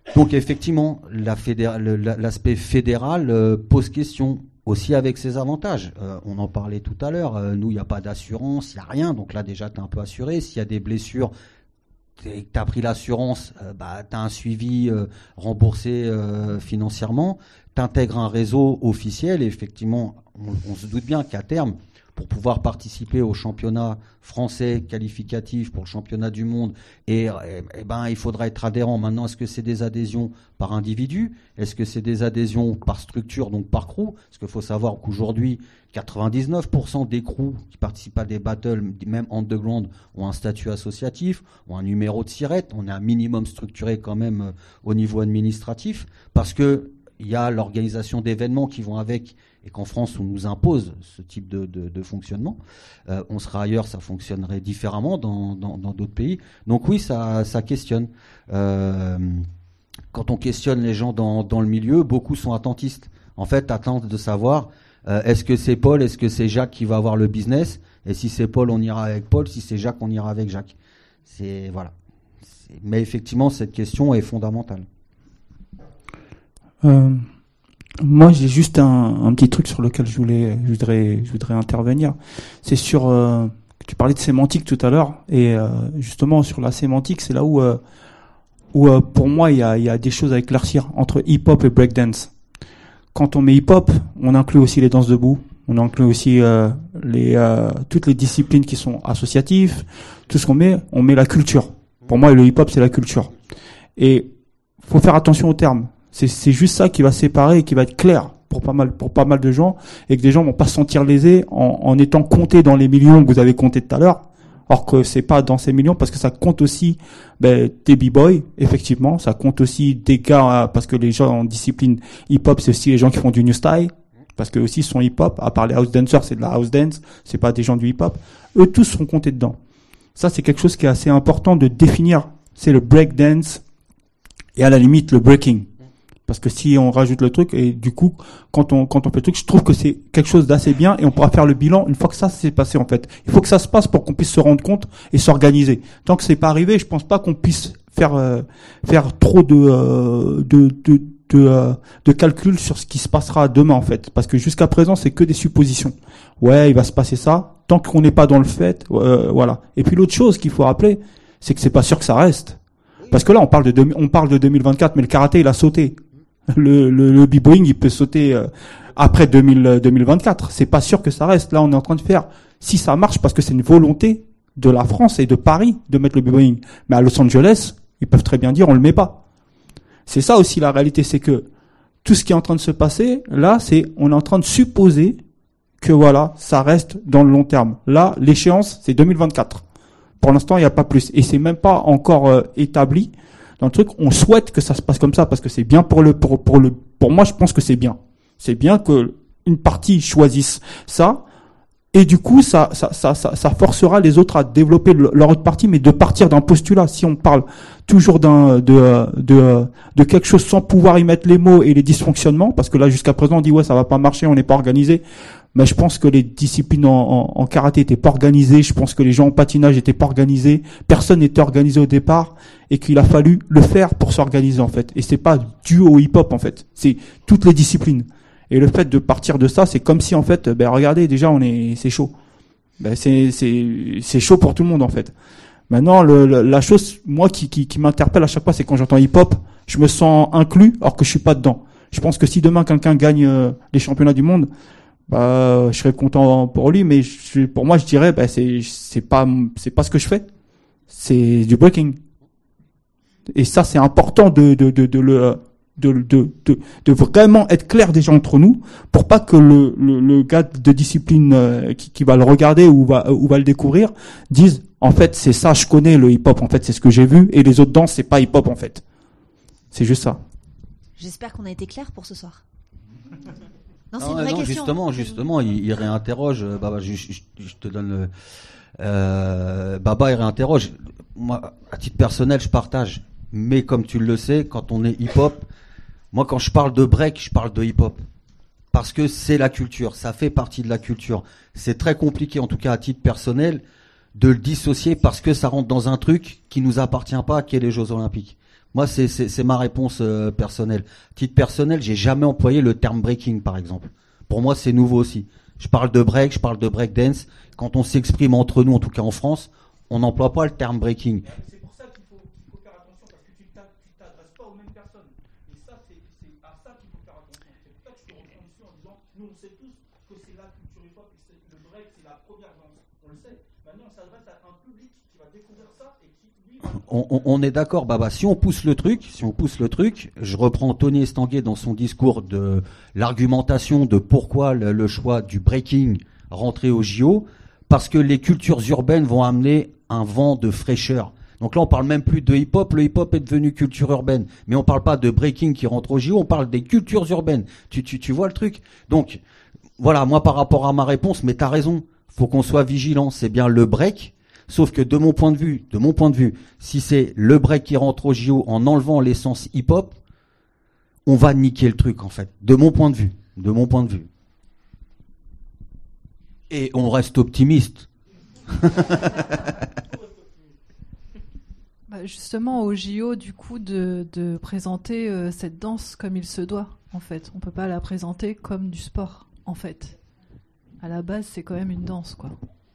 Donc effectivement, la fédéra- le- la- l'aspect fédéral euh, pose question, aussi avec ses avantages. Euh, on en parlait tout à l'heure, euh, nous il n'y a pas d'assurance, il n'y a rien, donc là déjà tu es un peu assuré. S'il y a des blessures, tu as pris l'assurance, euh, bah, tu as un suivi euh, remboursé euh, financièrement, tu intègres un réseau officiel et effectivement on, on se doute bien qu'à terme, pour pouvoir participer au championnat français qualificatif pour le championnat du monde, et, et, et ben il faudra être adhérent. Maintenant, est-ce que c'est des adhésions par individu? Est-ce que c'est des adhésions par structure, donc par crew? Parce qu'il faut savoir qu'aujourd'hui, quatre-vingt-dix-neuf pour cent des crews qui participent à des battles, même underground, ont un statut associatif, ont un numéro de SIRET. On est un minimum structuré quand même euh, au niveau administratif, parce que il y a l'organisation d'événements qui vont avec, et qu'en France on nous impose ce type de, de, de fonctionnement. Euh, on sera ailleurs, ça fonctionnerait différemment dans, dans, dans d'autres pays. Donc oui, ça, ça questionne. Euh, quand on questionne les gens dans, dans le milieu, beaucoup sont attentistes. En fait, attendent de savoir euh, est-ce que c'est Paul, est-ce que c'est Jacques qui va avoir le business, et si c'est Paul, on ira avec Paul, si c'est Jacques, on ira avec Jacques. C'est voilà. C'est, mais effectivement, cette question est fondamentale. Euh, moi, j'ai juste un, un petit truc sur lequel je voulais, je voudrais, je voudrais intervenir. C'est sur, euh, tu parlais de sémantique tout à l'heure, et euh, justement sur la sémantique, c'est là où, euh, où euh, pour moi, il y a, il y a des choses à éclaircir entre hip-hop et breakdance. Quand on met hip-hop, on inclut aussi les danses debout, on inclut aussi euh, les, euh, toutes les disciplines qui sont associatives, tout ce qu'on met, on met la culture. Pour moi, le hip-hop, c'est la culture. Et faut faire attention aux termes. C'est, c'est juste ça qui va séparer et qui va être clair pour pas mal, pour pas mal de gens, et que des gens vont pas se sentir lésés en, en étant comptés dans les millions que vous avez comptés tout à l'heure. Or que c'est pas dans ces millions, parce que ça compte aussi, ben, des b-boys, effectivement. Ça compte aussi des gars, parce que les gens en discipline hip-hop, c'est aussi les gens qui font du new style. Parce que aussi, ils sont hip-hop. À part les house dancers, c'est de la house dance. C'est pas des gens du hip-hop. Eux tous sont comptés dedans. Ça, c'est quelque chose qui est assez important de définir. C'est le break dance et à la limite le breaking. Parce que si on rajoute le truc, et du coup, quand on, quand on fait le truc, je trouve que c'est quelque chose d'assez bien, et on pourra faire le bilan une fois que ça s'est passé, en fait. Il faut que ça se passe pour qu'on puisse se rendre compte et s'organiser. Tant que c'est pas arrivé, je pense pas qu'on puisse faire, euh, faire trop de, euh, de, de, de, euh, de calculs sur ce qui se passera demain, en fait. Parce que jusqu'à présent, c'est que des suppositions. Ouais, il va se passer ça. Tant qu'on n'est pas dans le fait, euh, voilà. Et puis l'autre chose qu'il faut rappeler, c'est que c'est pas sûr que ça reste. Parce que là, on parle de, deux, on parle de deux mille vingt-quatre, mais le karaté, il a sauté. Le, le, le b-boying, il peut sauter euh, après deux mille, deux mille vingt-quatre. C'est pas sûr que ça reste. Là, on est en train de faire, si ça marche, parce que c'est une volonté de la France et de Paris de mettre le b-boying. Mais à Los Angeles, ils peuvent très bien dire, on le met pas. C'est ça aussi la réalité, c'est que tout ce qui est en train de se passer, là, c'est, on est en train de supposer que voilà, ça reste dans le long terme. Là, l'échéance, c'est deux mille vingt-quatre. Pour l'instant, il n'y a pas plus. Et c'est même pas encore euh, établi. Dans le truc, on souhaite que ça se passe comme ça parce que c'est bien pour le, pour, pour le, pour moi, je pense que c'est bien. C'est bien que une partie choisisse ça. Et du coup, ça, ça, ça, ça, ça forcera les autres à développer le, leur autre partie, mais de partir d'un postulat. Si on parle toujours d'un, de, de, de quelque chose sans pouvoir y mettre les mots et les dysfonctionnements, parce que là, jusqu'à présent, on dit ouais, ça va pas marcher, on n'est pas organisé. Mais je pense que les disciplines en, en, en karaté étaient pas organisées. Je pense que les gens en patinage étaient pas organisés. Personne n'était organisé au départ, et qu'il a fallu le faire pour s'organiser en fait. Et c'est pas dû au hip-hop en fait. C'est toutes les disciplines. Et le fait de partir de ça, c'est comme si en fait, ben regardez, déjà on est, c'est chaud. Ben c'est c'est c'est chaud pour tout le monde en fait. Maintenant, le, le, la chose moi qui qui, qui m'interpelle à chaque fois, c'est quand j'entends hip-hop, je me sens inclus alors que je suis pas dedans. Je pense que si demain quelqu'un gagne euh, les championnats du monde, bah je serais content pour lui, mais je, pour moi je dirais bah c'est c'est pas c'est pas ce que je fais, c'est du breaking. Et ça c'est important de de de de le de de de, de vraiment être clair déjà entre nous pour pas que le le, le gars de discipline euh, qui, qui va le regarder ou va ou va le découvrir dise en fait c'est ça, je connais le hip hop, en fait c'est ce que j'ai vu, et les autres danses c'est pas hip hop en fait. C'est juste ça. J'espère qu'on a été clair pour ce soir. Non, c'est non, une vraie non, question. justement, justement, il, il réinterroge. Euh, Baba, je, je, je te donne le. Euh, Baba, il réinterroge. Moi, à titre personnel, je partage. Mais comme tu le sais, quand on est hip-hop, moi, quand je parle de break, je parle de hip-hop. Parce que c'est la culture, ça fait partie de la culture. C'est très compliqué, en tout cas à titre personnel, de le dissocier parce que ça rentre dans un truc qui nous appartient pas, qui est les Jeux Olympiques. Moi, c'est, c'est, c'est ma réponse euh, personnelle. Titre personnel, j'ai jamais employé le terme breaking, par exemple. Pour moi, c'est nouveau aussi. Je parle de break, je parle de break dance. Quand on s'exprime entre nous, en tout cas en France, on n'emploie pas le terme breaking. C'est pour ça qu'il faut, qu'il faut faire attention, parce que tu ne t'adresses pas aux mêmes personnes. Et ça, c'est, c'est à ça qu'il faut faire attention. C'est pour ça que je te reprends ici en disant, nous, on sait tous que c'est la culture hip-hop, que c'est le break, c'est la première danse. On le sait. Maintenant, on s'adresse à un public qui va découvrir ça et qui, lui, va... On, on, on est d'accord, Baba. Si on pousse le truc, si on pousse le truc, je reprends Tony Estanguet dans son discours de l'argumentation de pourquoi le, le choix du breaking rentrer au J O, parce que les cultures urbaines vont amener un vent de fraîcheur. Donc là, on parle même plus de hip-hop. Le hip-hop est devenu culture urbaine, mais on parle pas de breaking qui rentre au J O. On parle des cultures urbaines. Tu, tu, tu vois le truc. Donc voilà, moi par rapport à ma réponse, mais t'as raison. Faut qu'on soit vigilant. C'est bien le break. Sauf que de mon point de vue, de mon point de vue, si c'est le break qui rentre au J O en enlevant l'essence hip-hop, on va niquer le truc en fait. De mon point de vue, de mon point de vue. Et on reste optimiste. Bah justement, au J O, du coup, de, de présenter euh, cette danse comme il se doit, en fait. On peut pas la présenter comme du sport, en fait. À la base, c'est quand même une danse, quoi.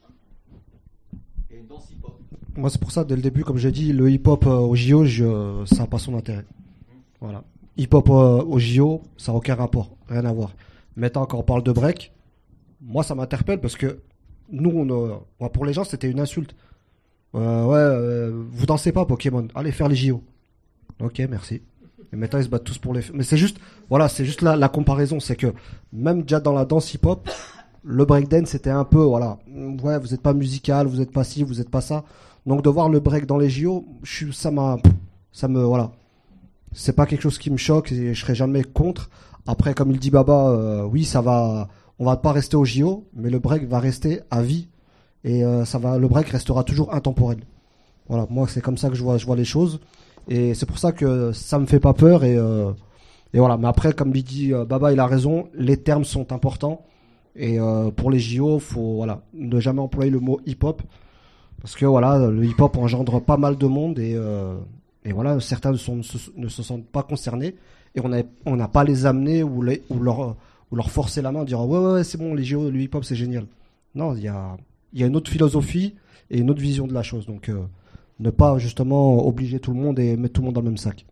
Et une danse hip-hop. Moi, c'est pour ça, dès le début, comme j'ai dit, le hip-hop euh, au J O, je, euh, ça n'a pas son intérêt. Voilà. Hip-hop euh, au J O, ça n'a aucun rapport, rien à voir. Maintenant, quand on parle de break, moi, ça m'interpelle parce que nous, on, euh, moi, pour les gens, c'était une insulte. Euh, ouais, euh, vous dansez pas Pokémon, allez faire les J O. Ok, merci. Et maintenant, ils se battent tous pour les... Mais c'est juste, voilà, c'est juste la, la comparaison, c'est que même déjà dans la danse hip-hop, le breakdance, c'était un peu, voilà, ouais, vous êtes pas musical, vous êtes pas ci, vous êtes pas ça. Donc de voir le break dans les J O, je suis, ça m'a, ça me, voilà, c'est pas quelque chose qui me choque et je serai jamais contre. Après, comme il dit Baba, euh, oui, ça va, on va pas rester au J O, mais le break va rester à vie et euh, ça va, le break restera toujours intemporel. Voilà, moi c'est comme ça que je vois, je vois les choses et c'est pour ça que ça me fait pas peur et euh, et voilà. Mais après, comme il dit euh, Baba, il a raison, les termes sont importants et euh, pour les J O, faut voilà, ne jamais employer le mot hip-hop. Parce que voilà, le hip-hop engendre pas mal de monde et, euh, et voilà, certains ne, sont, ne, se, ne se sentent pas concernés et on n'a on n'a pas les amener ou, les, ou, leur, ou leur forcer la main en disant ouais, ouais, ouais, c'est bon, les J O, le hip-hop, c'est génial. Non, il y a, y a une autre philosophie et une autre vision de la chose. Donc, euh, ne pas justement obliger tout le monde et mettre tout le monde dans le même sac.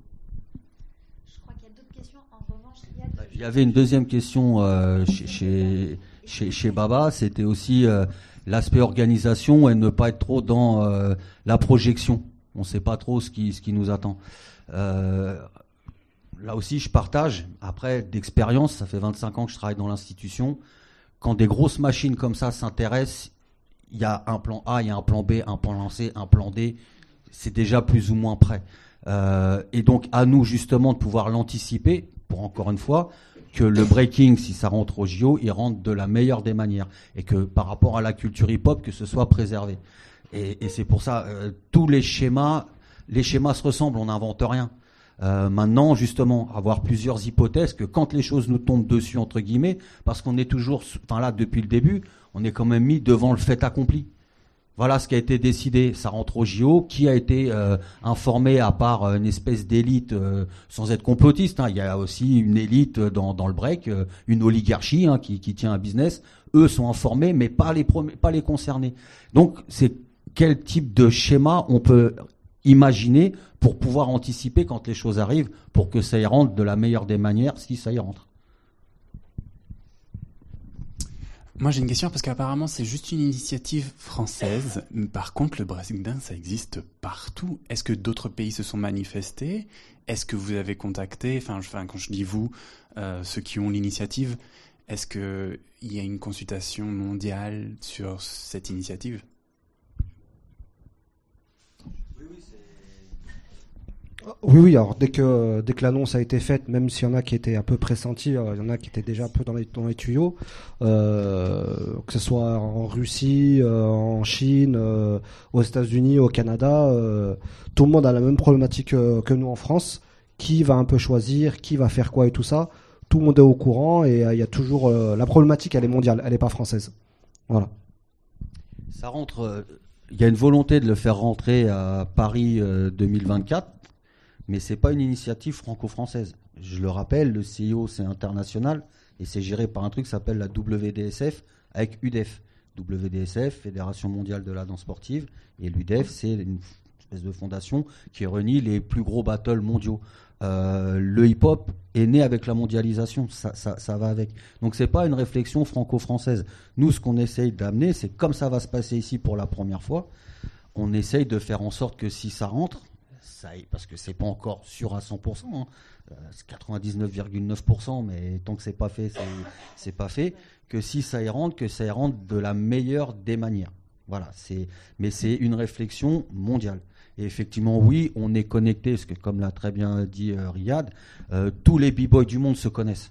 Je crois qu'il y a d'autres questions. En revanche, il y a de... Il y avait une deuxième question euh, chez, chez, chez, chez Baba, c'était aussi... Euh, l'aspect organisation et ne pas être trop dans euh, la projection. On ne sait pas trop ce qui, ce qui nous attend. Euh, là aussi, je partage. Après, d'expérience, ça fait vingt-cinq ans que je travaille dans l'institution. Quand des grosses machines comme ça s'intéressent, il y a un plan A, il y a un plan B, un plan C, un plan D. C'est déjà plus ou moins prêt. Euh, et donc, à nous, justement, de pouvoir l'anticiper, pour encore une fois, que le breaking, si ça rentre au J O, il rentre de la meilleure des manières. Et que par rapport à la culture hip-hop, que ce soit préservé. Et, et c'est pour ça, euh, tous les schémas, les schémas se ressemblent, on n'invente rien. Euh, maintenant, justement, avoir plusieurs hypothèses, que quand les choses nous tombent dessus, entre guillemets, parce qu'on est toujours, enfin là, depuis le début, on est quand même mis devant le fait accompli. Voilà ce qui a été décidé, ça rentre au J O. Qui a été euh, informé à part une espèce d'élite, euh, sans être complotiste, hein, il y a aussi une élite dans, dans le break, euh, une oligarchie hein, qui, qui tient un business. Eux sont informés, mais pas les, prom- pas les concernés. Donc, c'est quel type de schéma on peut imaginer pour pouvoir anticiper quand les choses arrivent, pour que ça y rentre de la meilleure des manières, si ça y rentre. Moi j'ai une question parce qu'apparemment c'est juste une initiative française. Par contre le breakdance ça existe partout. Est-ce que d'autres pays se sont manifestés? Est-ce que vous avez contacté, enfin, enfin quand je dis vous, euh, ceux qui ont l'initiative, est-ce que il y a une consultation mondiale sur cette initiative? Oui, oui, alors dès que, dès que l'annonce a été faite, même s'il y en a qui étaient un peu pressentis, il y en a qui étaient déjà un peu dans les, dans les tuyaux, euh, que ce soit en Russie, euh, en Chine, euh, aux États-Unis, au Canada, euh, tout le monde a la même problématique que, que nous en France. Qui va un peu choisir, qui va faire quoi et tout ça. Tout le monde est au courant et il euh, y a toujours... Euh, la problématique, elle est mondiale, elle n'est pas française. Voilà. Ça rentre. Il y a une volonté de le faire rentrer à Paris euh, deux mille vingt-quatre, mais c'est pas une initiative franco-française. Je le rappelle, le C I O c'est international et c'est géré par un truc qui s'appelle la W D S F avec U D F. W D S F, Fédération mondiale de la danse sportive, et l'U D F c'est une espèce de fondation qui réunit les plus gros battles mondiaux. Euh, le hip-hop est né avec la mondialisation, ça, ça, ça va avec. Donc c'est pas une réflexion franco-française. Nous, ce qu'on essaye d'amener, c'est comme ça va se passer ici pour la première fois, on essaye de faire en sorte que si ça rentre, ça, parce que c'est pas encore sûr à cent pour cent, hein, euh, c'est quatre-vingt-dix-neuf virgule neuf pour cent, mais tant que c'est pas fait, c'est, c'est pas fait, que si ça y rentre, que ça y rentre de la meilleure des manières. Voilà, c'est, mais c'est une réflexion mondiale. Et effectivement, oui, on est connecté, parce que comme l'a très bien dit euh, Riyad, euh, tous les b-boys du monde se connaissent.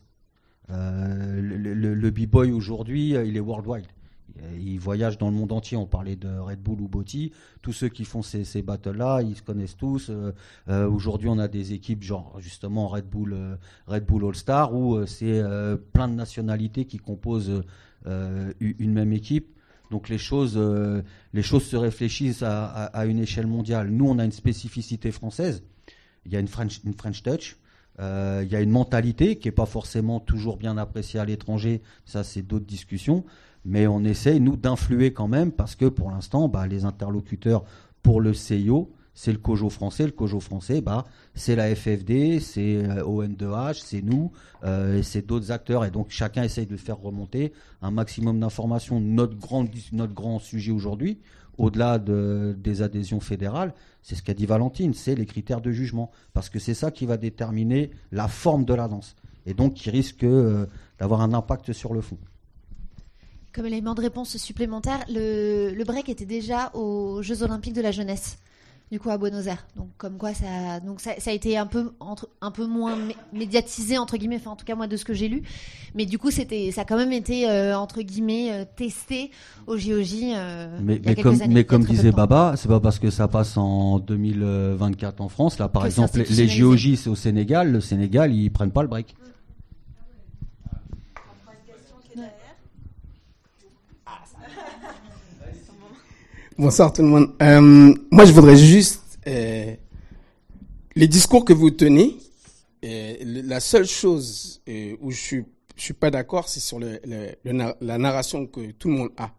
Euh, le, le, le b-boy aujourd'hui, euh, il est worldwide. Il voyage dans le monde entier. On parlait de Red Bull ou Botti. Tous ceux qui font ces, ces battles-là, ils se connaissent tous. Euh, euh, aujourd'hui, on a des équipes genre justement Red Bull, euh, Red Bull All-Star, où euh, c'est euh, plein de nationalités qui composent euh, une même équipe. Donc les choses, euh, les choses se réfléchissent à, à, à une échelle mondiale. Nous, on a une spécificité française. Il y a une French, une French touch. Euh, il y a une mentalité qui n'est pas forcément toujours bien appréciée à l'étranger. Ça, c'est d'autres discussions. Mais on essaye, nous, d'influer quand même parce que pour l'instant, bah, les interlocuteurs pour le C I O, c'est le COJO français. Le COJO français, bah, c'est la F F D, c'est O N deux H, c'est nous, euh, et c'est d'autres acteurs. Et donc, chacun essaye de faire remonter un maximum d'informations. Notre grand, notre grand sujet aujourd'hui, au-delà de, des adhésions fédérales, c'est ce qu'a dit Valentine, c'est les critères de jugement. Parce que c'est ça qui va déterminer la forme de la danse. Et donc, qui risque euh, d'avoir un impact sur le fond. Comme élément de réponse supplémentaire, le, le break était déjà aux Jeux Olympiques de la jeunesse, du coup à Buenos Aires. Donc comme quoi ça, donc ça, ça a été un peu entre, un peu moins mé- médiatisé entre guillemets, enfin en tout cas moi de ce que j'ai lu. Mais du coup c'était, ça a quand même été euh, entre guillemets euh, testé au J O J. Euh, mais il y a mais quelques comme années, mais comme il y a très disait peu de temps. Baba, c'est pas parce que ça passe en deux mille vingt-quatre en France. Là par Que exemple, c'est les, les J O J c'est au Sénégal. Le Sénégal ils prennent pas le break. Bonsoir tout le monde. Euh, moi, je voudrais juste euh, les discours que vous tenez. Euh, la seule chose euh, où je suis, je suis pas d'accord, c'est sur le, le, le, la narration que tout le monde a.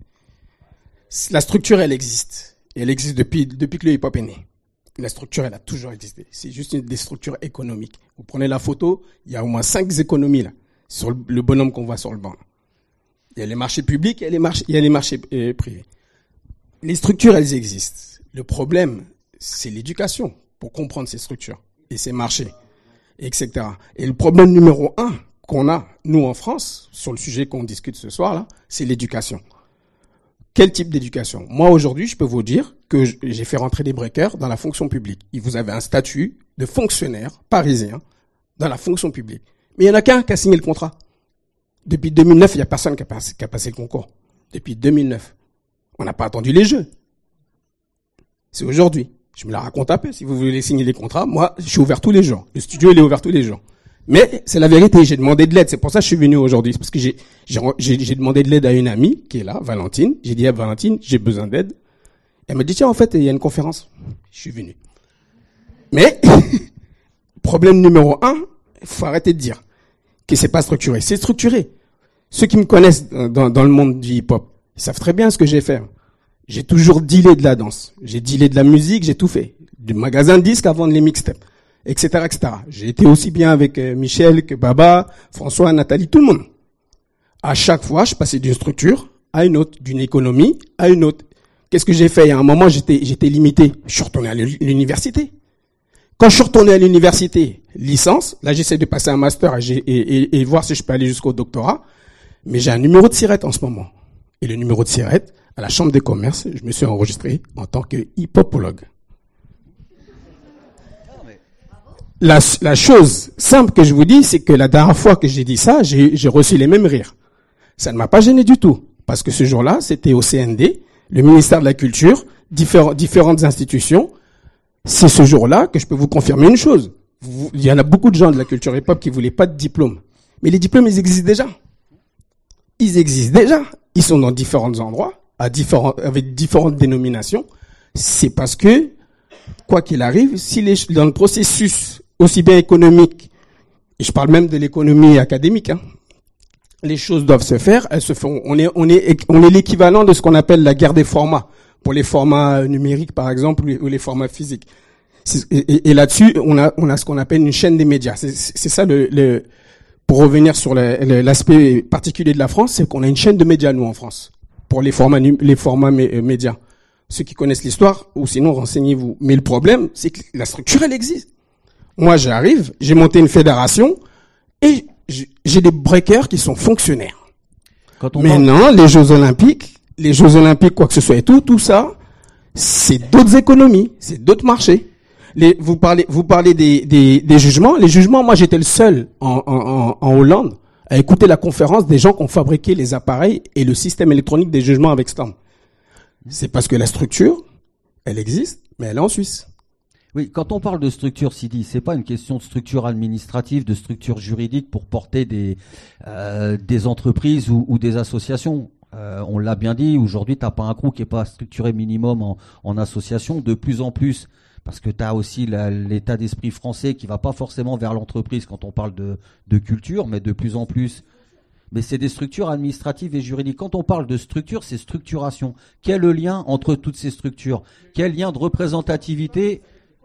La structure, elle existe. Et elle existe depuis depuis que le hip-hop est né. La structure, elle a toujours existé. C'est juste une des structures économiques. Vous prenez la photo, il y a au moins cinq économies là sur le, le bonhomme qu'on voit sur le banc. Il y a les marchés publics, il y a les marchés, il y a les marchés euh, privés. Les structures, elles existent. Le problème, c'est l'éducation pour comprendre ces structures et ces marchés, et cetera. Et le problème numéro un qu'on a, nous, en France, sur le sujet qu'on discute ce soir-là, c'est l'éducation. Quel type d'éducation ? Moi, aujourd'hui, je peux vous dire que j'ai fait rentrer des breakers dans la fonction publique. Vous avez un statut de fonctionnaire parisien dans la fonction publique. Mais il n'y en a qu'un qui a signé le contrat. Depuis deux mille neuf, il n'y a personne qui a passé, qui a passé le concours. Depuis deux mille neuf. On n'a pas attendu les jeux. C'est aujourd'hui. Je me la raconte un peu. Si vous voulez signer les contrats, moi, je suis ouvert tous les jours. Le studio, il est ouvert tous les jours. Mais c'est la vérité. J'ai demandé de l'aide. C'est pour ça que je suis venu aujourd'hui. C'est parce que j'ai, j'ai, j'ai, j'ai demandé de l'aide à une amie qui est là, Valentine. J'ai dit à Valentine, j'ai besoin d'aide. Elle m'a dit, tiens, en fait, il y a une conférence. Je suis venu. Mais, problème numéro un, il faut arrêter de dire que c'est pas structuré. C'est structuré. Ceux qui me connaissent dans, dans le monde du hip-hop, ils savent très bien ce que j'ai fait. J'ai toujours dealé de la danse. J'ai dealé de la musique, j'ai tout fait. Du magasin de disques à vendre les mixtapes, et cetera, et cetera. J'ai été aussi bien avec euh, Michel que Baba, François, Nathalie, tout le monde. À chaque fois, je passais d'une structure à une autre, d'une économie à une autre. Qu'est-ce que j'ai fait ? À un moment, j'étais, j'étais limité. Je suis retourné à l'université. Quand je suis retourné à l'université, licence, là, j'essaie de passer un master et, et, et, et voir si je peux aller jusqu'au doctorat. Mais j'ai un numéro de SIRET en ce moment. Et le numéro de SIRET, à la Chambre des commerces, je me suis enregistré en tant que hip-hopologue. La, la chose simple que je vous dis, c'est que la dernière fois que j'ai dit ça, j'ai, j'ai reçu les mêmes rires. Ça ne m'a pas gêné du tout. Parce que ce jour-là, c'était au C N D, le ministère de la Culture, différents, différentes institutions. C'est ce jour-là que je peux vous confirmer une chose. Vous, il y en a beaucoup de gens de la culture hip-hop qui voulaient pas de diplôme. Mais les diplômes, ils existent déjà. Ils existent déjà. Ils sont dans différents endroits. à différents, avec différentes dénominations, c'est parce que, quoi qu'il arrive, si les, dans le processus aussi bien économique, et je parle même de l'économie académique, hein, les choses doivent se faire, elles se font. On est, on est, on est l'équivalent de ce qu'on appelle la guerre des formats, pour les formats numériques par exemple ou les formats physiques. Et, et, et là-dessus, on a, on a ce qu'on appelle une chaîne des médias. C'est, c'est ça le, le, pour revenir sur le, le, l'aspect particulier de la France, c'est qu'on a une chaîne de médias nous en France pour les formats, les formats mé, médias. Ceux qui connaissent l'histoire, ou sinon renseignez-vous. Mais le problème, c'est que la structure, elle existe. Moi, j'arrive, j'ai monté une fédération et j'ai des breakers qui sont fonctionnaires. Quand on Maintenant, parle... les Jeux Olympiques, les Jeux Olympiques, quoi que ce soit et tout, tout ça, c'est d'autres économies, c'est d'autres marchés. Les, vous parlez, vous parlez des, des, des jugements. Les jugements, moi, j'étais le seul en, en, en Hollande à écouter la conférence des gens qui ont fabriqué les appareils et le système électronique des jugements avec Storm. C'est parce que la structure, elle existe, mais elle est en Suisse. Oui, quand on parle de structure, Sidi, c'est pas une question de structure administrative, de structure juridique pour porter des euh, des entreprises ou, ou des associations. Euh, on l'a bien dit, aujourd'hui, t'as pas un crew qui est pas structuré minimum en, en association, de plus en plus, parce que t'as aussi la, l'état d'esprit français qui va pas forcément vers l'entreprise quand on parle de de culture, mais de plus en plus. Mais c'est des structures administratives et juridiques. Quand on parle de structure, c'est structuration. Quel est le lien entre toutes ces structures? Quel lien de représentativité?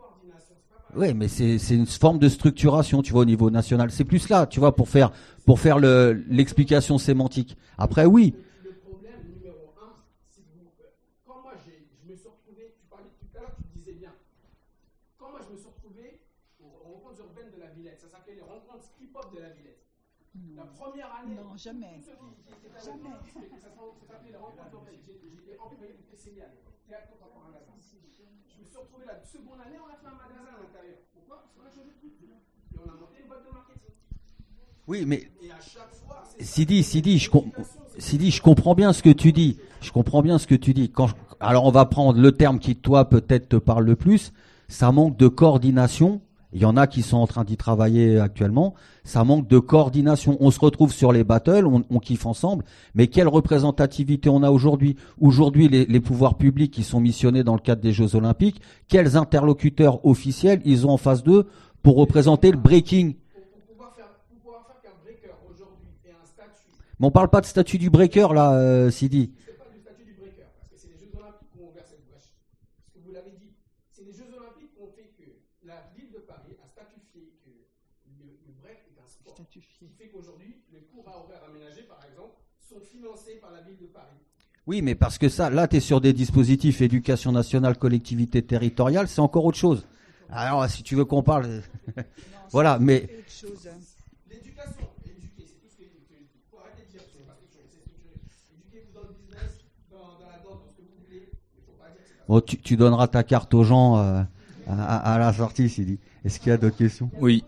Oui, mais c'est, c'est une forme de structuration, tu vois, au niveau national. C'est plus là, tu vois, pour faire, pour faire le, l'explication sémantique. Après, oui. Le problème numéro un, c'est que vous, quand moi j'ai, je me suis retrouvé, tu parlais tout à l'heure, tu disais bien, quand moi je me suis retrouvé aux rencontres urbaines de la Villette, ça s'appelait les rencontres hip-hop de la Villette. La première année. Non, jamais. Ceux qui, qui étaient jamais. Ça, ça s'appelait les rencontres urbaines. J'étais employé du T C B à l'époque, théâtre contemporain magasin. Je me suis retrouvé la seconde année, on a fait un magasin à l'intérieur. Pourquoi? Parce qu'on a changé de culture. Et on a monté une boîte de marketing. Oui, mais. Et à chaque fois, c'est Sidi, Sidi, je, com- Sidi, je comprends bien ce que tu dis. Je comprends bien ce que tu dis. Quand je... Alors, on va prendre le terme qui, toi, peut-être te parle le plus. Ça manque de coordination. Il y en a qui sont en train d'y travailler actuellement. Ça manque de coordination. On se retrouve sur les battles, on, on kiffe ensemble. Mais quelle représentativité on a aujourd'hui? Aujourd'hui, les, les pouvoirs publics qui sont missionnés dans le cadre des Jeux Olympiques, quels interlocuteurs officiels ils ont en face d'eux pour représenter le breaking? Pour pouvoir faire, pour pouvoir faire qu'un breaker aujourd'hui ait un statut. Mais on parle pas de statut du breaker là, euh, Sidi. Je ne pas du statut du breaker, parce que c'est les Jeux Olympiques qui ont ouvert cette brèche. Parce que vous l'avez dit, c'est les Jeux Olympiques qui ont fait que la ville de Paris a statué que le, le break est un sport. Statufié. Qui fait qu'aujourd'hui, les cours à horaires aménagés, par exemple, sont financés par la ville de Paris. Oui, mais parce que ça, là, tu es sur des dispositifs éducation nationale, collectivité territoriale, c'est encore autre chose. Alors, si tu veux qu'on parle... non, voilà, mais... L'éducation, éduquer, c'est tout ce que je dis. Il faut arrêter de dire que c'est pas quelque chose, c'est structuré. Éduquez-vous dans le business, dans, dans la danse, dans ce que vous voulez. Il faut pas dire que c'est pas bon, tu, tu donneras ta carte aux gens euh, à, à la sortie, Sidi. Est-ce qu'il y a d'autres questions? Oui.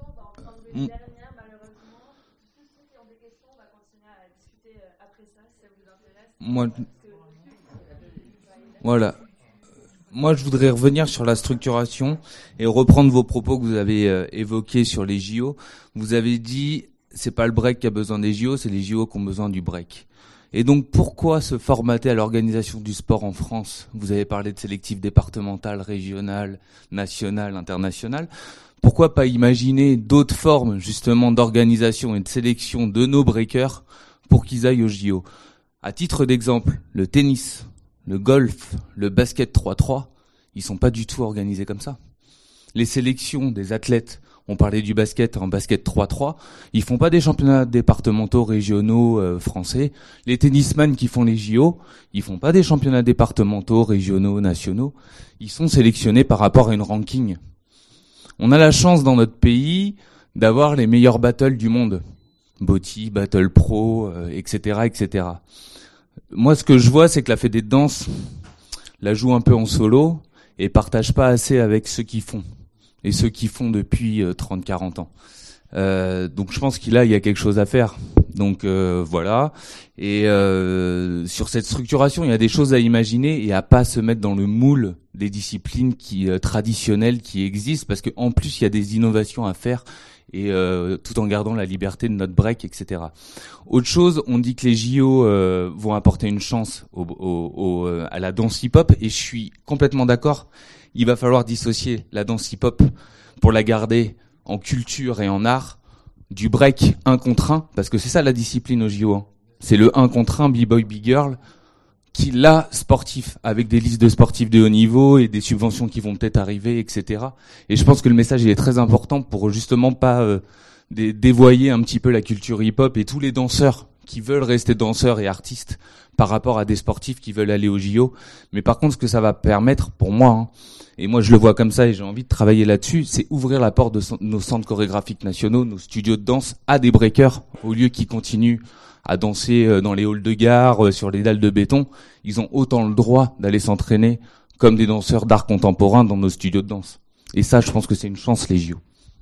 Mm. Moi, voilà. Moi, je voudrais revenir sur la structuration et reprendre vos propos que vous avez euh, évoqués sur les J O. Vous avez dit, c'est pas le break qui a besoin des J O, c'est les J O qui ont besoin du break. Et donc, pourquoi se formater à l'organisation du sport en France? Vous avez parlé de sélectif départemental, régional, national, international. Pourquoi pas imaginer d'autres formes, justement, d'organisation et de sélection de nos breakers pour qu'ils aillent aux J O? À titre d'exemple, le tennis, le golf, le basket trois trois, ils sont pas du tout organisés comme ça. Les sélections des athlètes, on parlait du basket en basket trois trois, ils font pas des championnats départementaux, régionaux, euh, français. Les tennisman qui font les J O, ils font pas des championnats départementaux, régionaux, nationaux. Ils sont sélectionnés par rapport à une ranking. On a la chance dans notre pays d'avoir les meilleurs battles du monde. Botti, Battle Pro, euh, et cetera, et cetera. Moi, ce que je vois, c'est que la Fédé de danse la joue un peu en solo et partage pas assez avec ceux qui font et ceux qui font depuis euh, trente quarante ans. Euh, donc, je pense qu'il a, il y a quelque chose à faire. Donc euh, voilà. Et euh, sur cette structuration, il y a des choses à imaginer et à pas se mettre dans le moule des disciplines qui euh, traditionnelles qui existent, parce que en plus, il y a des innovations à faire. et euh, tout en gardant la liberté de notre break, et cetera. Autre chose, on dit que les J O euh, vont apporter une chance au, au, au, à la danse hip-hop, et je suis complètement d'accord. Il va falloir dissocier la danse hip-hop pour la garder en culture et en art du break un contre un, parce que c'est ça la discipline aux J O. Hein. C'est le un contre un b-boy, b-girl, qui là, sportif, avec des listes de sportifs de haut niveau et des subventions qui vont peut-être arriver, et cetera. Et je pense que le message il est très important pour justement pas euh, dé- dévoyer un petit peu la culture hip-hop et tous les danseurs qui veulent rester danseurs et artistes par rapport à des sportifs qui veulent aller au J O. Mais par contre, ce que ça va permettre, pour moi, hein, et moi je le vois comme ça et j'ai envie de travailler là-dessus, c'est ouvrir la porte de so- nos centres chorégraphiques nationaux, nos studios de danse, à des breakers, au lieu qu'ils continuent à danser dans les halls de gare, sur les dalles de béton. Ils ont autant le droit d'aller s'entraîner comme des danseurs d'art contemporain dans nos studios de danse. Et ça, je pense que c'est une chance, les J O.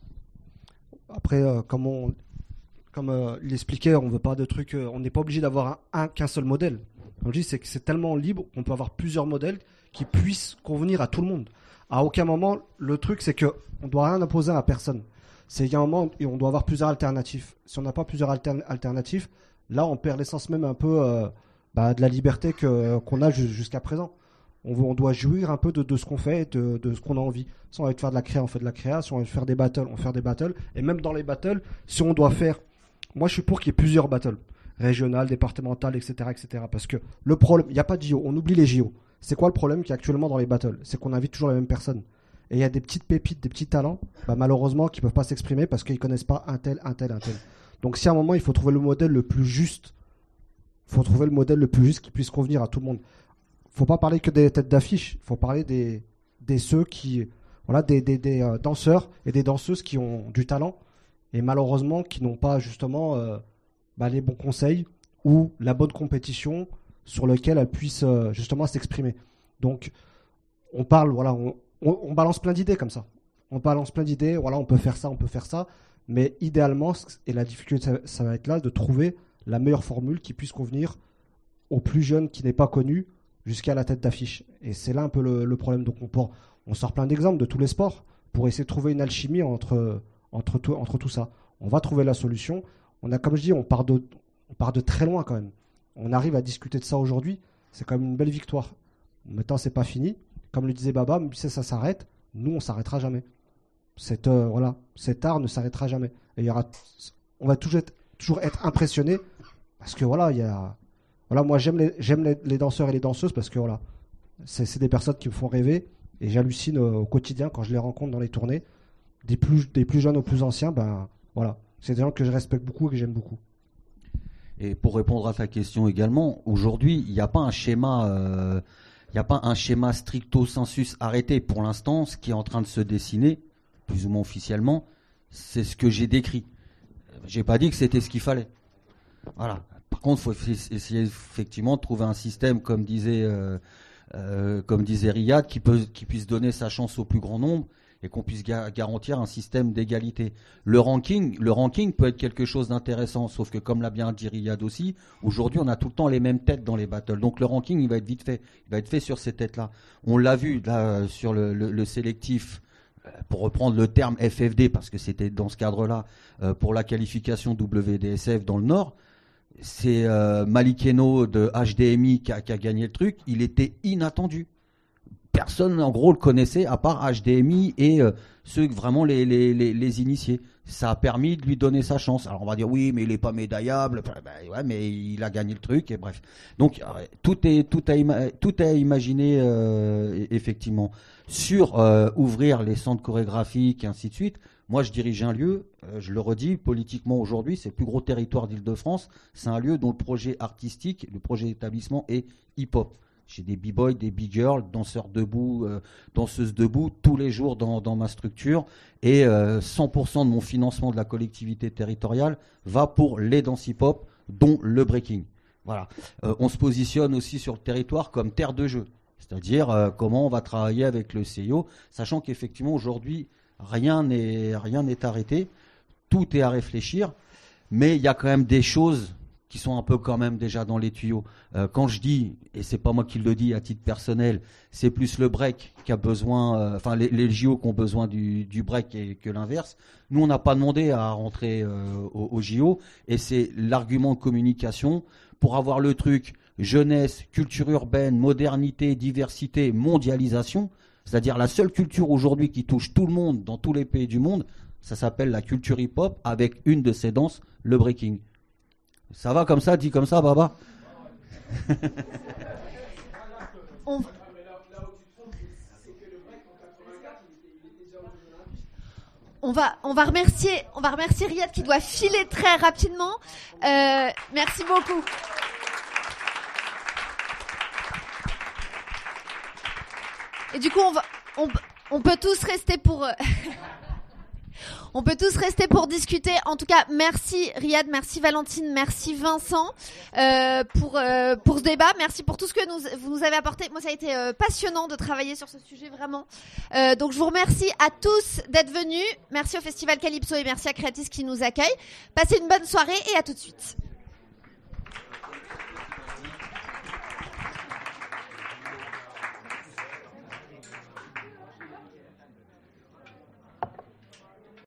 Après, euh, comme on, comme euh, il expliquait, on veut pas de trucs, euh, on n'est pas obligé d'avoir un, un qu'un seul modèle. Comme je dis, c'est que c'est tellement libre qu'on peut avoir plusieurs modèles qui puissent convenir à tout le monde. À aucun moment, le truc, c'est que on doit rien imposer à personne. C'est qu'il y a un moment et on doit avoir plusieurs alternatives. Si on n'a pas plusieurs altern- alternatives, là, on perd l'essence même un peu euh, bah, de la liberté que, qu'on a ju- jusqu'à présent. On, veut, on doit jouir un peu de, de ce qu'on fait, de, de ce qu'on a envie. Si on a envie de faire de la créa, on fait de la créa. Si on a envie de faire des battles, on fait des battles. Et même dans les battles, si on doit faire... Moi, je suis pour qu'il y ait plusieurs battles. Régionales, départementales, et cetera, et cetera. Parce que le problème... Il n'y a pas de J O. On oublie les J O. C'est quoi le problème qu'il y a actuellement dans les battles? C'est qu'on invite toujours les mêmes personnes. Et il y a des petites pépites, des petits talents, bah, malheureusement, qui ne peuvent pas s'exprimer parce qu'ils ne connaissent pas un tel, un tel, un tel. Donc si à un moment, il faut trouver le modèle le plus juste, il faut trouver le modèle le plus juste qui puisse convenir à tout le monde. Il ne faut pas parler que des têtes d'affiche, il faut parler des, des ceux qui, voilà, des, des, des euh, danseurs et des danseuses qui ont du talent et malheureusement qui n'ont pas justement euh, bah, les bons conseils ou la bonne compétition sur laquelle elles puissent euh, justement s'exprimer. Donc on parle, voilà, on, on, on balance plein d'idées comme ça. On balance plein d'idées, voilà, on peut faire ça, on peut faire ça. Mais idéalement, et la difficulté, ça, ça va être là, de trouver la meilleure formule qui puisse convenir aux plus jeunes qui n'est pas connu jusqu'à la tête d'affiche. Et c'est là un peu le, le problème. Donc on, pour, on sort plein d'exemples de tous les sports pour essayer de trouver une alchimie entre, entre, tout, entre tout ça. On va trouver la solution. On a, comme je dis, on part, de, on part de très loin quand même. On arrive à discuter de ça aujourd'hui. C'est quand même une belle victoire. Maintenant, c'est pas fini. Comme le disait Baba, même si ça s'arrête, nous, on s'arrêtera jamais. Cet, euh, voilà, cet art ne s'arrêtera jamais. Et il y aura, on va toujours être, toujours être impressionné parce que voilà, il y a, voilà, moi j'aime les, j'aime les, les danseurs et les danseuses parce que voilà, c'est, c'est des personnes qui me font rêver et j'hallucine euh, au quotidien quand je les rencontre dans les tournées, des plus, des plus jeunes aux plus anciens, ben voilà, c'est des gens que je respecte beaucoup et que j'aime beaucoup. Et pour répondre à ta question également, aujourd'hui, il n'y a pas un schéma. Euh, Il n'y a pas un schéma stricto sensus arrêté. Pour l'instant, ce qui est en train de se dessiner, plus ou moins officiellement, c'est ce que j'ai décrit. J'ai pas dit que c'était ce qu'il fallait. Voilà. Par contre, il faut essayer effectivement de trouver un système, comme disait, euh, euh, comme disait Riyad, qui, peut, qui puisse donner sa chance au plus grand nombre et qu'on puisse ga- garantir un système d'égalité. Le ranking, le ranking peut être quelque chose d'intéressant, sauf que comme l'a bien dit Riyad aussi, aujourd'hui on a tout le temps les mêmes têtes dans les battles. Donc le ranking, il va être vite fait. Il va être fait sur ces têtes-là. On l'a vu là sur le, le, le sélectif, pour reprendre le terme F F D, parce que c'était dans ce cadre-là, euh, pour la qualification W D S F dans le Nord. C'est euh, Malikeno de H D M I qui a, qui a gagné le truc. Il était inattendu. Personne, en gros, le connaissait à part H D M I et euh, ceux vraiment les, les, les, les initiés. Ça a permis de lui donner sa chance. Alors on va dire oui, mais il est pas médaillable. Ben, ouais, mais il a gagné le truc et bref. Donc euh, tout est tout a ima- tout a imaginé euh, effectivement sur euh, ouvrir les centres chorégraphiques et ainsi de suite. Moi, je dirige un lieu. Euh, je le redis, politiquement aujourd'hui, c'est le plus gros territoire d'Île-de-France. C'est un lieu dont le projet artistique, le projet d'établissement est hip-hop. J'ai des b-boys, des b-girls, danseurs debout, euh, danseuses debout tous les jours dans, dans ma structure. Et euh, cent pour cent de mon financement de la collectivité territoriale va pour les danses hip-hop, dont le breaking. Voilà. Euh, on se positionne aussi sur le territoire comme terre de jeu. C'est-à-dire euh, comment on va travailler avec le C I O, sachant qu'effectivement aujourd'hui, rien n'est, rien n'est arrêté. Tout est à réfléchir. Mais il y a quand même des choses qui sont un peu quand même déjà dans les tuyaux. Euh, quand je dis, et c'est pas moi qui le dis à titre personnel, c'est plus le break qui a besoin, euh, enfin les, les J O qui ont besoin du, du break et que l'inverse. Nous, on n'a pas demandé à rentrer euh, au, au J O, et c'est l'argument de communication pour avoir le truc jeunesse, culture urbaine, modernité, diversité, mondialisation. C'est-à-dire la seule culture aujourd'hui qui touche tout le monde dans tous les pays du monde, ça s'appelle la culture hip-hop avec une de ses danses, le breaking. Ça va comme ça, dit comme ça, Baba? On... On va, on va remercier, on va remercier Riyad qui doit filer très rapidement. Euh, merci beaucoup. Et du coup, on va, on, on peut tous rester pour. On peut tous rester pour discuter. En tout cas, merci Riyad, merci Valentine, merci Vincent euh, pour euh, pour ce débat. Merci pour tout ce que nous, vous nous avez apporté. Moi, ça a été euh, passionnant de travailler sur ce sujet, vraiment. Euh, donc, je vous remercie à tous d'être venus. Merci au Festival Calypso et merci à Creatis qui nous accueille. Passez une bonne soirée et à tout de suite.